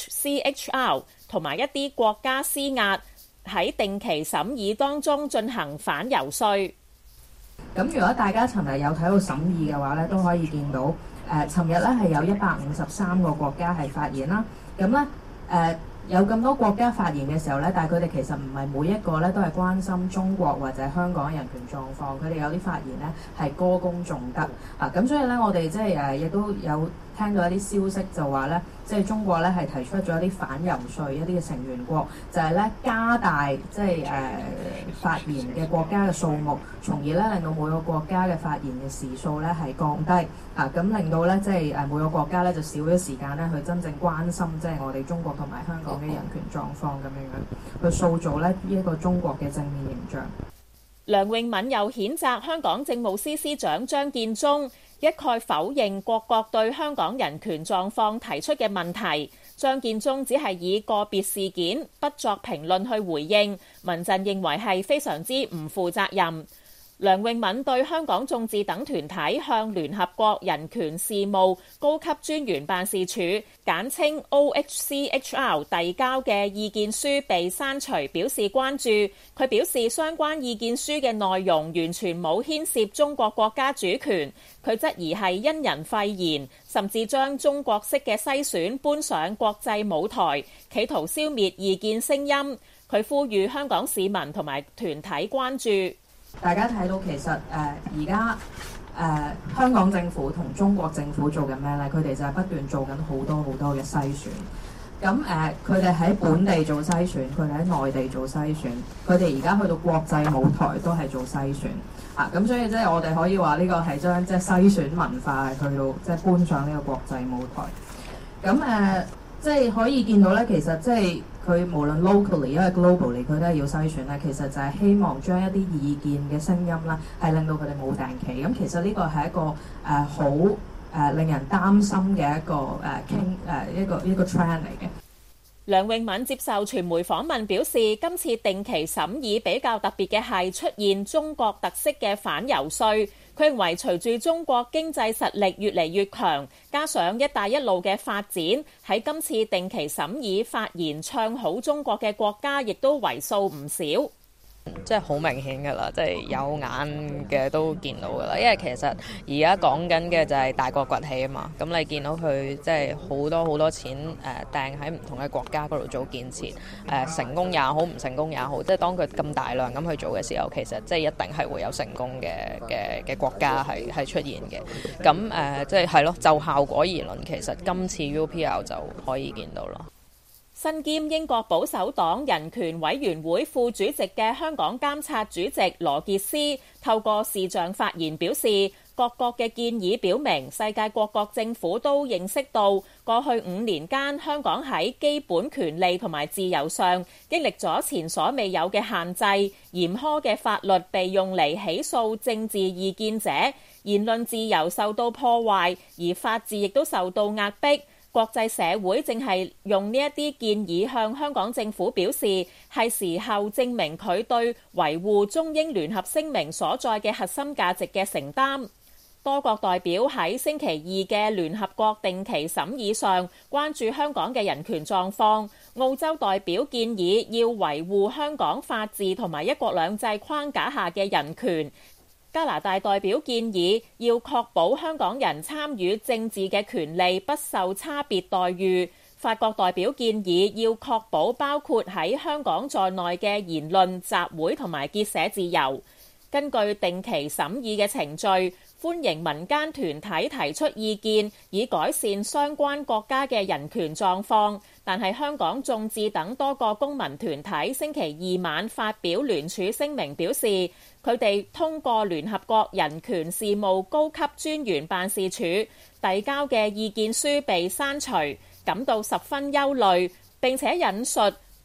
OHCHR 同埋一啲國家施壓，喺定期審議當中進行反游說。 咁如果大家尋日有睇到審議嘅話咧，都可以見到，尋日咧係有153個國家係發言啦。咁咧有咁多國家發言嘅時候咧，但係佢哋其實唔係每一個咧都係關心中國或者香港人權狀況，佢哋有啲發言咧係歌功頌德啊，咁所以咧我哋即係亦都有聽到一啲消息就話咧，即係中國咧係提出咗一啲反游說一啲嘅成員國，就係咧加大即係發言嘅國家嘅數目，從而咧令到每個國家嘅發言嘅時數咧係降低啊，咁令到咧即係每個國家咧就少咗時間咧去真正關心即係我哋中國同埋香港嘅人權狀況咁樣，去塑造咧呢一個中國嘅正面形象。 梁永敏又譴責香港政務司司長張建宗一概否認各國對香港人權狀況提出嘅問題。張建宗只係以個別事件不作評論去回應，民陣認為係非常之唔負責任。梁永敏對香港眾志等團體向聯合國人權事務高級專員辦事處簡稱 OHCHR 遞交嘅意見書被刪除表示關注。佢表示相關意見書嘅內容完全冇牽涉中國國家主權，佢質疑係因人廢言，甚至將中國式嘅篩選搬上國際舞台，企圖消滅異見聲音。佢呼籲香港市民同埋團體關注。 大家睇到其實而家香港政府同中國政府做緊咩咧？佢哋就係不斷做緊好多嘅篩選。咁佢哋喺本地做篩選，佢哋喺內地做篩選，佢哋而家去到國際舞台都係做篩選啊！咁所以即係我哋可以話呢個係將即係篩選文化係去到即係搬上呢個國際舞台。咁即係可以見到咧，其實即係佢無論 locally 因為 globally 佢都係要篩選咧，其實就係希望將一啲意見嘅聲音啦，係令到佢哋冇定期。咁其實呢個係一個好令人擔心嘅一個 trend 嚟嘅。 梁永敏接受傳媒訪問表示，今次定期審議比較特別嘅係出現中國特色嘅反游說。佢認為隨住中國經濟實力越嚟越強，加上一帶一路嘅發展，喺今次定期審議發言唱好中國嘅國家亦都為數唔少。 即係好明顯㗎啦，即係有眼嘅都見到㗎啦。因為其實而家講緊嘅就係大國崛起啊嘛。咁你見到佢即係好多錢掟喺唔同嘅國家嗰度做建設，成功也好，唔成功也好，即係當佢咁大量咁去做嘅時候，其實即係一定係會有成功嘅國家係出現嘅。咁即係咯，就效果而論，其實今次 UPL 就可以見到咯。 身兼英國保守黨人權委員會副主席嘅香港監察主席羅傑斯透過視像發言表示，各國嘅建議表明世界各國政府都認識到過去5年間香港喺基本權利同埋自由上經歷咗前所未有嘅限制，嚴苛嘅法律被用嚟起訴政治異見者，言論自由受到破壞，而法治亦都受到壓迫。國際社會正係用呢一啲建議向香港政府表示，係時候證明佢對維護中英聯合聲明所在嘅核心價值嘅承擔。多國代表喺星期二嘅聯合國定期審議上關注香港嘅人權狀況。澳洲代表建議要維護香港法治同埋一國兩制框架下嘅人權。加拿大代表建議要確保香港人參與政治嘅權利不受差別待遇。法國代表建議要確保包括喺香港在內嘅言論、集會同埋結社自由。根據定期審議嘅程序，歡迎民間團體提出意見，以改善相關國家嘅人權狀況。但係香港眾志等多個公民團體星期二晚發表聯署聲明，表示佢哋通過聯合國人權事務高級專員辦事處遞交嘅意見書被刪除，感到十分憂慮。並且引述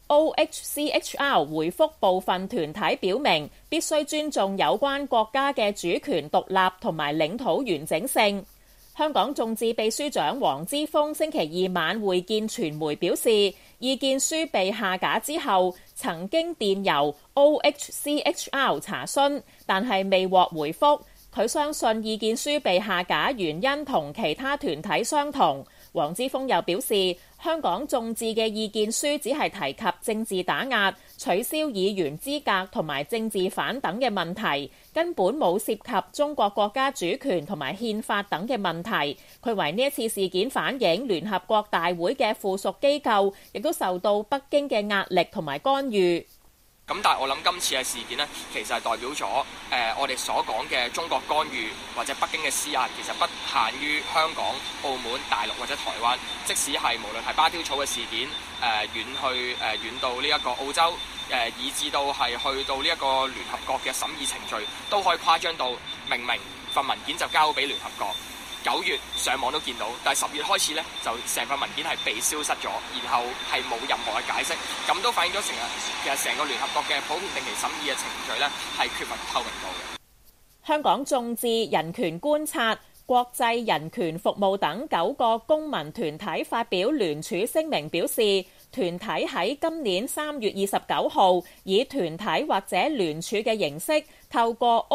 OHCHR 回覆部分團體表明，必須尊重有關國家嘅主權獨立同埋領土完整性。香港眾志秘書長黃之鋒星期二晚會見傳媒表示，意見書被下架之後，曾經電郵 OHCHR 查詢，但係未獲回覆。佢相信意見書被下架原因同其他團體相同。 黃之鋒又表示，香港眾志嘅意見書只係提及政治打壓、取消議員資格同埋政治犯等嘅問題，根本冇涉及中國國家主權同埋憲法等嘅問題。佢為呢一次事件反映聯合國大會嘅附屬機構亦都受到北京嘅壓力同埋干預。 咁但係我諗今次嘅事件呢，其實係代表咗我哋所講嘅中國干預或者北京嘅施壓，其實不限於香港、澳門、大陸或者台灣。即使係無論係芭蕉草嘅事件，遠到呢一個澳洲，以至到係去到呢一個聯合國嘅審議程序，都可以誇張到明份文件就交俾聯合國。9月上網都見到，但係10月開始呢，就成份文件係被消失咗，然後係冇任何嘅解釋，咁都反映咗其實成個聯合國嘅普遍定期審議嘅程序呢，係缺乏透明度嘅。 香港眾志、人權觀察、國際人權服務等9個公民團體發表聯署聲明，表示團體喺今年3月29號以團體或者聯署嘅形式，透過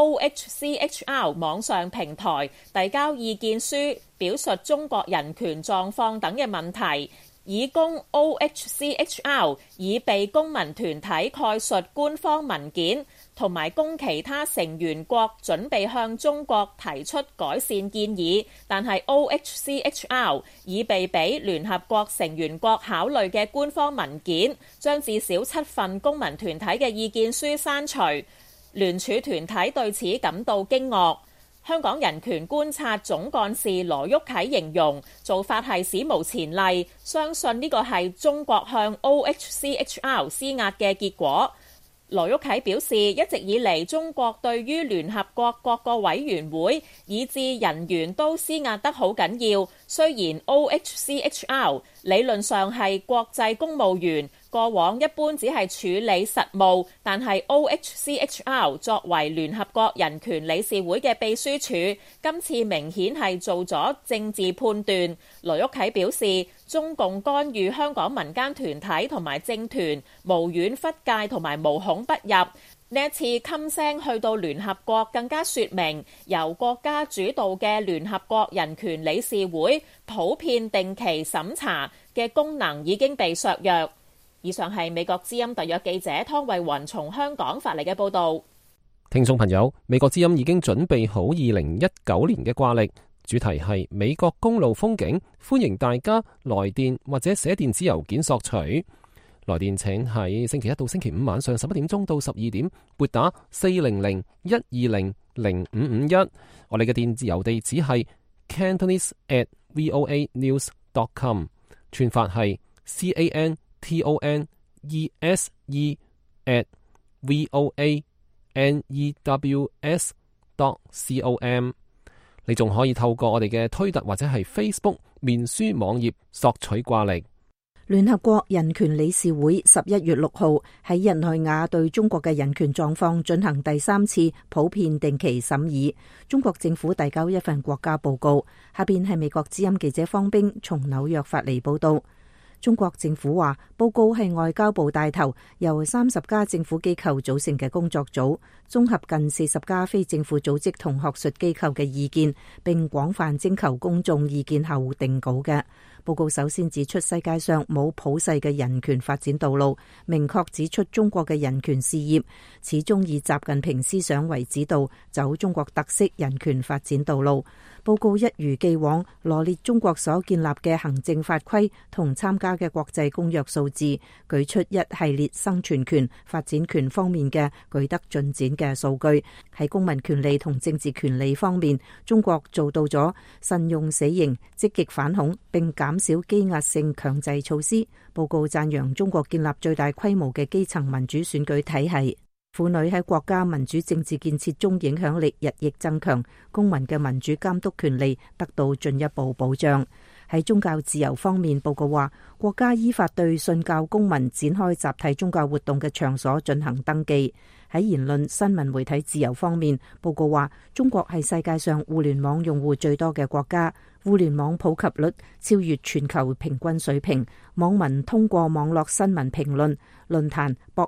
OHCHR 網上平台遞交意見書，表述中國人權狀況等嘅問題，以供 OHCHR 以被公民團體概述官方文件，同埋供其他成員國準備向中國提出改善建議，但係 OHCHR 已被俾聯合國成員國考慮嘅官方文件，將至少7份公民團體嘅意見書刪除。聯署團體對此感到驚愕。香港人權觀察總幹事羅旭啟形容做法係史無前例，相信呢個係中國向 OHCHR 施壓嘅結果。羅旭啟表示，一直以嚟中國對於聯合國各個委員會以至人員都施壓得好緊要。雖然 OHCHR 理論上係國際公務員，過往一般只係處理實務，但係 OHCHR 作為聯合國人權理事會嘅秘書處，今次明顯係做咗政治判斷。羅旭啟表示，中共干預香港民間團體同埋政團，無遠弗屆同埋無孔不入。呢一次噤聲去到聯合國，更加說明由國家主導嘅聯合國人權理事會普遍定期審查嘅功能已經被削弱。以上係美國之音特約記者湯慧雲從香港發嚟嘅報導。 聽眾朋友，美國之音已經準備好2019年嘅掛曆，主題係美國公路風景，歡迎大家來電或者寫電子郵件索取。來電請喺星期一到星期五晚上11點鐘到12點撥打400-120-0551。我哋嘅電子郵地址係 cantonese@voanews.com， 串法係 cantonese@voanews.com。 你仲可以透過我哋嘅推特或者係 Facebook 面書網頁索取掛曆。 聯合國人權理事會11月6號喺日內瓦對中國嘅人權狀況進行第3次普遍定期審議。中國政府遞交一份國家報告。下邊係美國之音記者方冰從紐約發嚟報道。中國政府話，報告係外交部帶頭，由30家政府機構組成嘅工作組，綜合近40家非政府組織同學術機構嘅意見，並廣泛徵求公眾意見後定稿嘅。報告首先指出，世界上冇普世嘅人權發展道路，明確指出中國嘅人權事業始終以習近平思想為指導，走中國特色人權發展道路。報告一如既往羅列中國所建立嘅行政法規同參加嘅國際公約數字，舉出一系列生存權、發展權方面嘅取得進展嘅數據。喺公民權利同政治權利方面，中國做到咗慎用死刑、積極反恐並減少羈押性強制措施。報告讚揚中國建立最大規模嘅基層民主選舉體系。婦女喺國家民主政治建設中影響力日益增強，公民嘅民主監督權利得到進一步保障。喺宗教自由方面，報告話國家依法對信教公民展開集體宗教活動嘅場所進行登記。喺言論新聞媒體自由方面，報告話中國係世界上互聯網用戶最多嘅國家，互聯網普及率超越全球平均水平，網民通過網絡新聞評論、論壇、博客、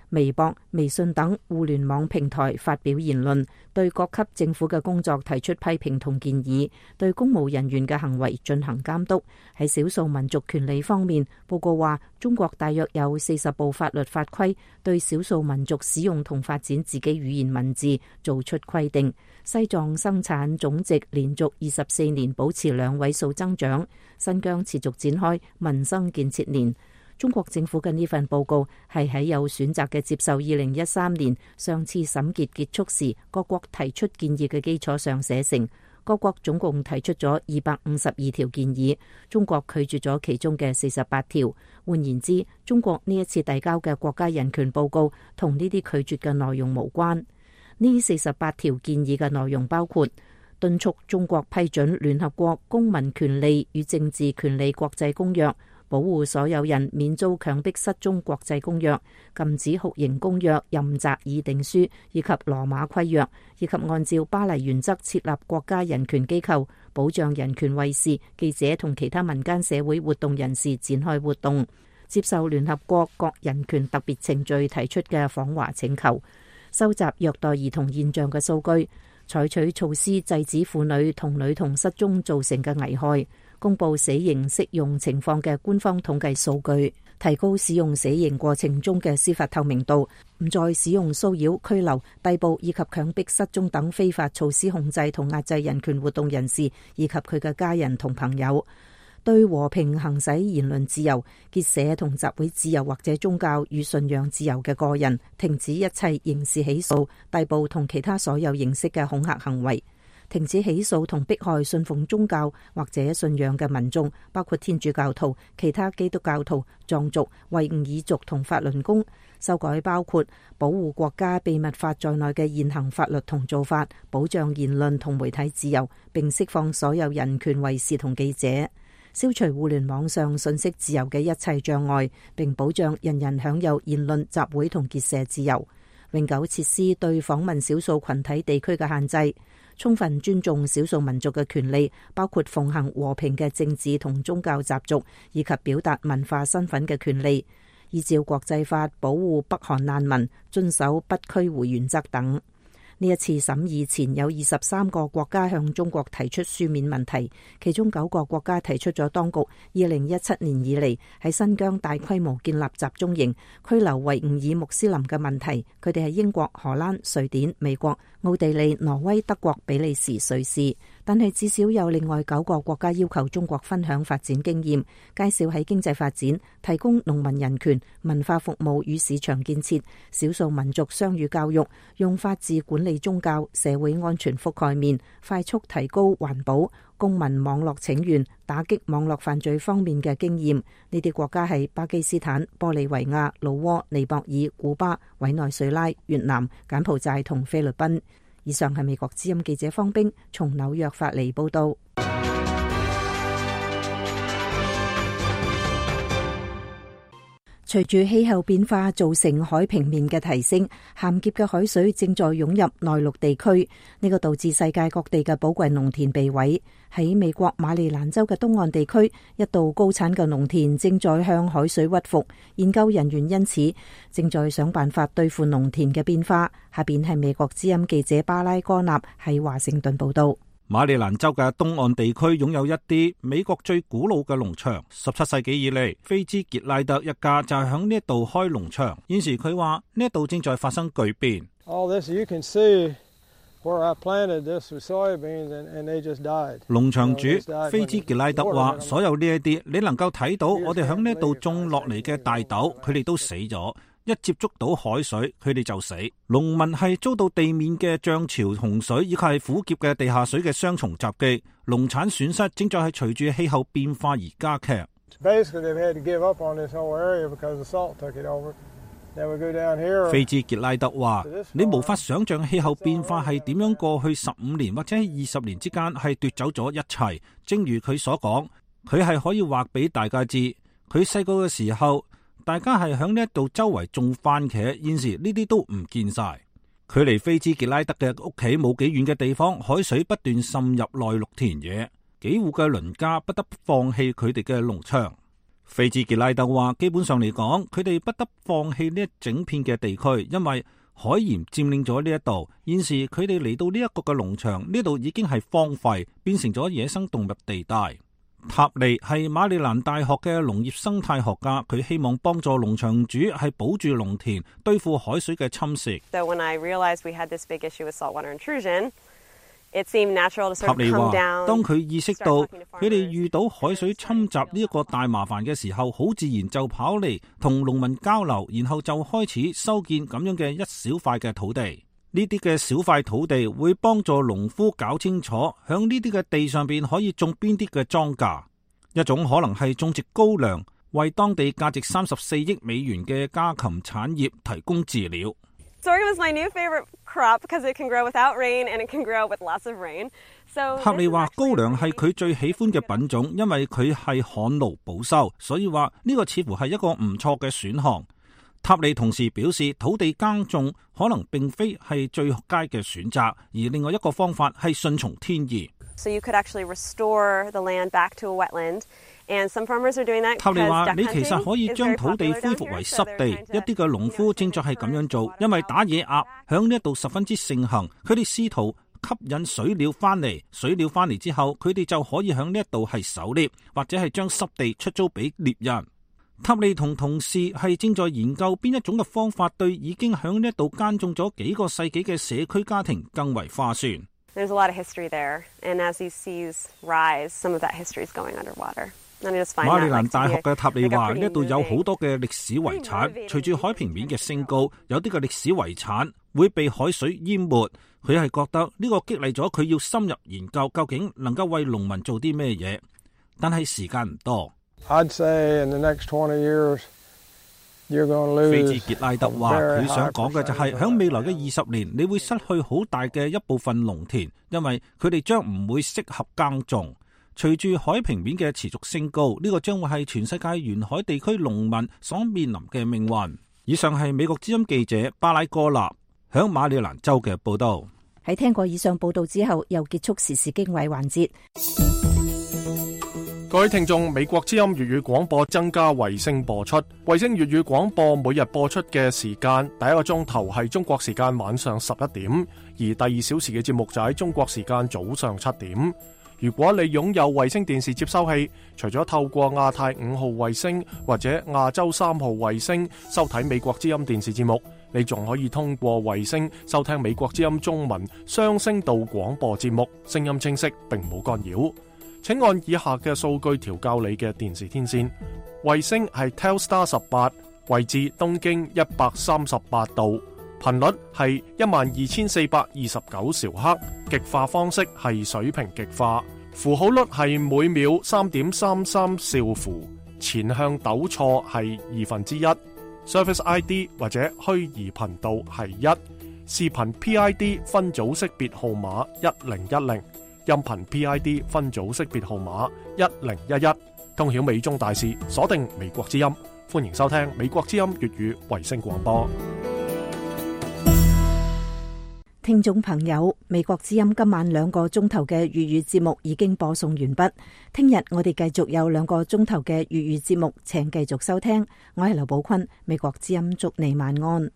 微博、微信等互聯網平台發表言論，對各級政府嘅工作提出批評同建議，對公務人員嘅行為進行監督。喺少數民族權利方面，報告話中國大約有40部法律法規對少數民族使用同發展自己語言文字做出規定。西藏生產總值連續24年保持2位數增長，新疆持續展開民生建設年。中國政府嘅呢份報告係喺有選擇嘅接受2013年上次審結結束時各國提出建議嘅基礎上寫成。各國總共提出咗252條建議，中國拒絕咗其中嘅48條。換言之，中國呢一次遞交嘅國家人權報告同呢啲拒絕嘅內容無關。呢48條建議嘅內容包括敦促中國批准聯合國公民權利與政治權利國際公約、保護所有人免遭強迫失蹤國際公約、禁止酷刑公約、任澤議定書以及羅馬規約，以及按照巴黎原則設立國家人權機構，保障人權衛士、記者同其他民間社會活動人士展開活動，接受聯合國各人權特別程序提出嘅訪華請求，收集虐待兒童現象嘅數據，採取措施制止婦女同女童失蹤造成嘅危害，公布死刑適用情況嘅官方統計數據，提高使用死刑過程中嘅司法透明度，唔再使用騷擾、拘留、逮捕以及強迫失蹤等非法措施控制同壓制人權活動人士以及佢嘅家人同朋友。對和平行使言論自由、結社同集會自由或者宗教與信仰自由嘅個人，停止一切刑事起訴、逮捕同其他所有形式嘅恐嚇行為。停止起訴同迫害信奉宗教或者信仰嘅民眾，包括天主教徒、其他基督教徒、藏族、維吾爾族同法輪功。修改包括保護國家秘密法在內嘅現行法律同做法，保障言論同媒體自由，並釋放所有人權衛士同記者。消除互聯網上信息自由嘅一切障礙，並保障人人享有言論、集會同結社自由。永久撤銷對訪問少數群體地區嘅限制，充分尊重少數民族嘅權利，包括奉行和平嘅政治同宗教習俗，以及表達文化身份嘅權利。依照國際法保護北韓難民，遵守不拘回原則等。呢一次審議前有23個國家向中國提出書面問題，其中9個國家提出咗當局2017年以嚟喺新疆大規模建立集中營、拘留維吾爾穆斯林嘅問題。佢哋係英國、荷蘭、瑞典、美國、奧地利、挪威、德國、比利時、瑞士。但係至少有另外9個國家要求中國分享發展經驗，介紹喺經濟發展、提供農民人權、文化服務與市場建設、少數民族雙語教育、用法治管理宗教、社會安全覆蓋面、快速提高環保、公民網絡請願、打擊網絡犯罪方面嘅經驗。呢啲國家係巴基斯坦、玻利維亞、老撾、尼泊爾、古巴、委內瑞拉、越南、柬埔寨同菲律賓。以上係美國之音記者方冰從紐約發嚟報道。隨住氣候變化造成海平面嘅提升，鹹潔嘅海水正在湧入內陸地區，呢個導致世界各地嘅寶貴農田被毀。喺美國馬里蘭州嘅東岸地區，一度高產嘅農田正在向海水屈服，研究人員因此正在想辦法對付農田嘅變化。下邊係美國之音記者巴拉哥納喺華盛頓報道。 馬里蘭州嘅東岸地區擁有一啲美國最古老嘅農場。17世紀以嚟，菲茲傑拉德一家就係響呢度開農場。現時佢話呢度正在發生巨變。農場主菲茲傑拉德話：所有呢一啲你能夠睇到，我哋響呢度種落嚟嘅大豆，佢哋都死咗。一接觸到海水，佢哋就死。農民係遭到地面嘅漲潮、洪水以及係苦澀嘅地下水嘅雙重襲擊，農產損失正在係隨住氣候變化而加劇。菲茲傑拉德話：你無法想象氣候變化係點樣過去15年或者20年之間係奪走咗一切。正如佢所講，佢係可以話俾大家知，佢細個嘅時候，大家係響呢一度周圍種番茄，現時呢啲都唔見晒。距離菲茲傑拉德嘅屋企冇幾遠嘅地方，海水不斷滲入內陸田野，幾戶嘅鄰家不得不放棄佢哋嘅農場。 菲茲傑拉特話，基本上嚟講，佢哋不得放棄呢一整片嘅地區，因為海鹽佔領咗呢一度。現時佢哋嚟到呢一個嘅農場，呢度已經係荒廢，變成咗野生動物地帶。塔利係馬里蘭大學嘅農業生態學家，佢希望幫助農場主係保住農田，對付海水嘅侵蝕。 So when I realized we had this big issue with saltwater intrusion, it seemed natural to sort of come down. 塔利話，當佢意識到佢哋遇到海水侵襲呢一個大麻煩嘅時候，好自然就跑嚟同農民交流，然後就開始修建咁樣嘅一小塊嘅土地。呢啲嘅小塊土地會幫助農夫搞清楚響呢啲嘅地上邊可以種邊啲嘅莊稼，一種可能係種植高粱，為當地價值34億美元嘅家禽產業提供飼料。 Sorghum is my new favorite crop because it can grow without rain and it can grow with lots of rain. So 塔利話高粱係佢最喜歡嘅品種，因為佢係旱澇保收，所以話呢個似乎係一個唔錯嘅選項。塔利同時表示，土地耕種可能並非係最佳嘅選擇，而另外一個方法係順從天意。 So you could actually restore the land back to a wetland, and some farmers are doing that. 塔利話：你其實可以將土地恢復為濕地，一啲嘅農夫正在係咁樣做，因為打野鴨響呢一度十分之盛行，佢哋試圖吸引水鳥翻嚟，水鳥翻嚟之後，佢哋就可以響呢一度係狩獵，或者係將濕地出租俾獵人。塔利同同事係正在研究邊一種嘅方法對已經響呢一度耕種咗幾個世紀嘅社區家庭更為划算。 There's a lot of history there, and as these seas rise, some of that history is going underwater. 馬里蘭大學嘅塔利話，呢度有好多嘅歷史遺產，隨住海平面嘅升高，有啲嘅歷史遺產會被海水淹沒。佢係覺得呢個激勵咗佢要深入研究，究竟能夠為農民做啲咩嘢，但係時間唔多。 I'd say in the next 20 years, you're going to lose. 菲茲傑拉特話，佢想講嘅就係喺未來嘅20年，你會失去好大嘅一部分農田，因為佢哋將唔會適合耕種。隨住海平面嘅持續升高，呢個將會係全世界沿海地區農民所面臨嘅命運。以上係美國之音記者巴拉哥納響馬里蘭州嘅報道。 喺聽過以上報道之後，又結束時事經緯環節。 各位聽眾，美國之音粵語廣播增加衛星播出。衛星粵語廣播每日播出嘅時間，第一個鐘頭係中國時間晚上11點，而第2小時嘅節目就喺中國時間早上7點。如果你擁有衛星電視接收器，除咗透過亞太5號衛星或者亞洲3號衛星收睇美國之音電視節目，你仲可以通過衛星收聽美國之音中文雙聲道廣播節目，聲音清晰並冇干擾。請按以下嘅數據調校你嘅電視天線。衛星係 Telstar 18，位置東經138度，頻率係12429兆赫，極化方式係水平極化，符號率係每秒 3.33 兆符，前向抖錯係1/2， Service ID 或者虛擬頻道係1，視頻 PID 分組識別號碼1010，音頻 PID 分組識別號碼1011，通曉美中大事，鎖定美國之音，歡迎收聽美國之音粵語衛星廣播。 聽眾朋友，美國之音今晚2個鐘頭嘅粵語節目已經播送完畢，聽日我哋繼續有2個鐘頭嘅粵語節目，請繼續收聽。我係劉寶坤，美國之音祝你晚安。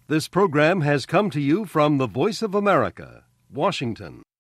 This program has come to you from the Voice of America, Washington.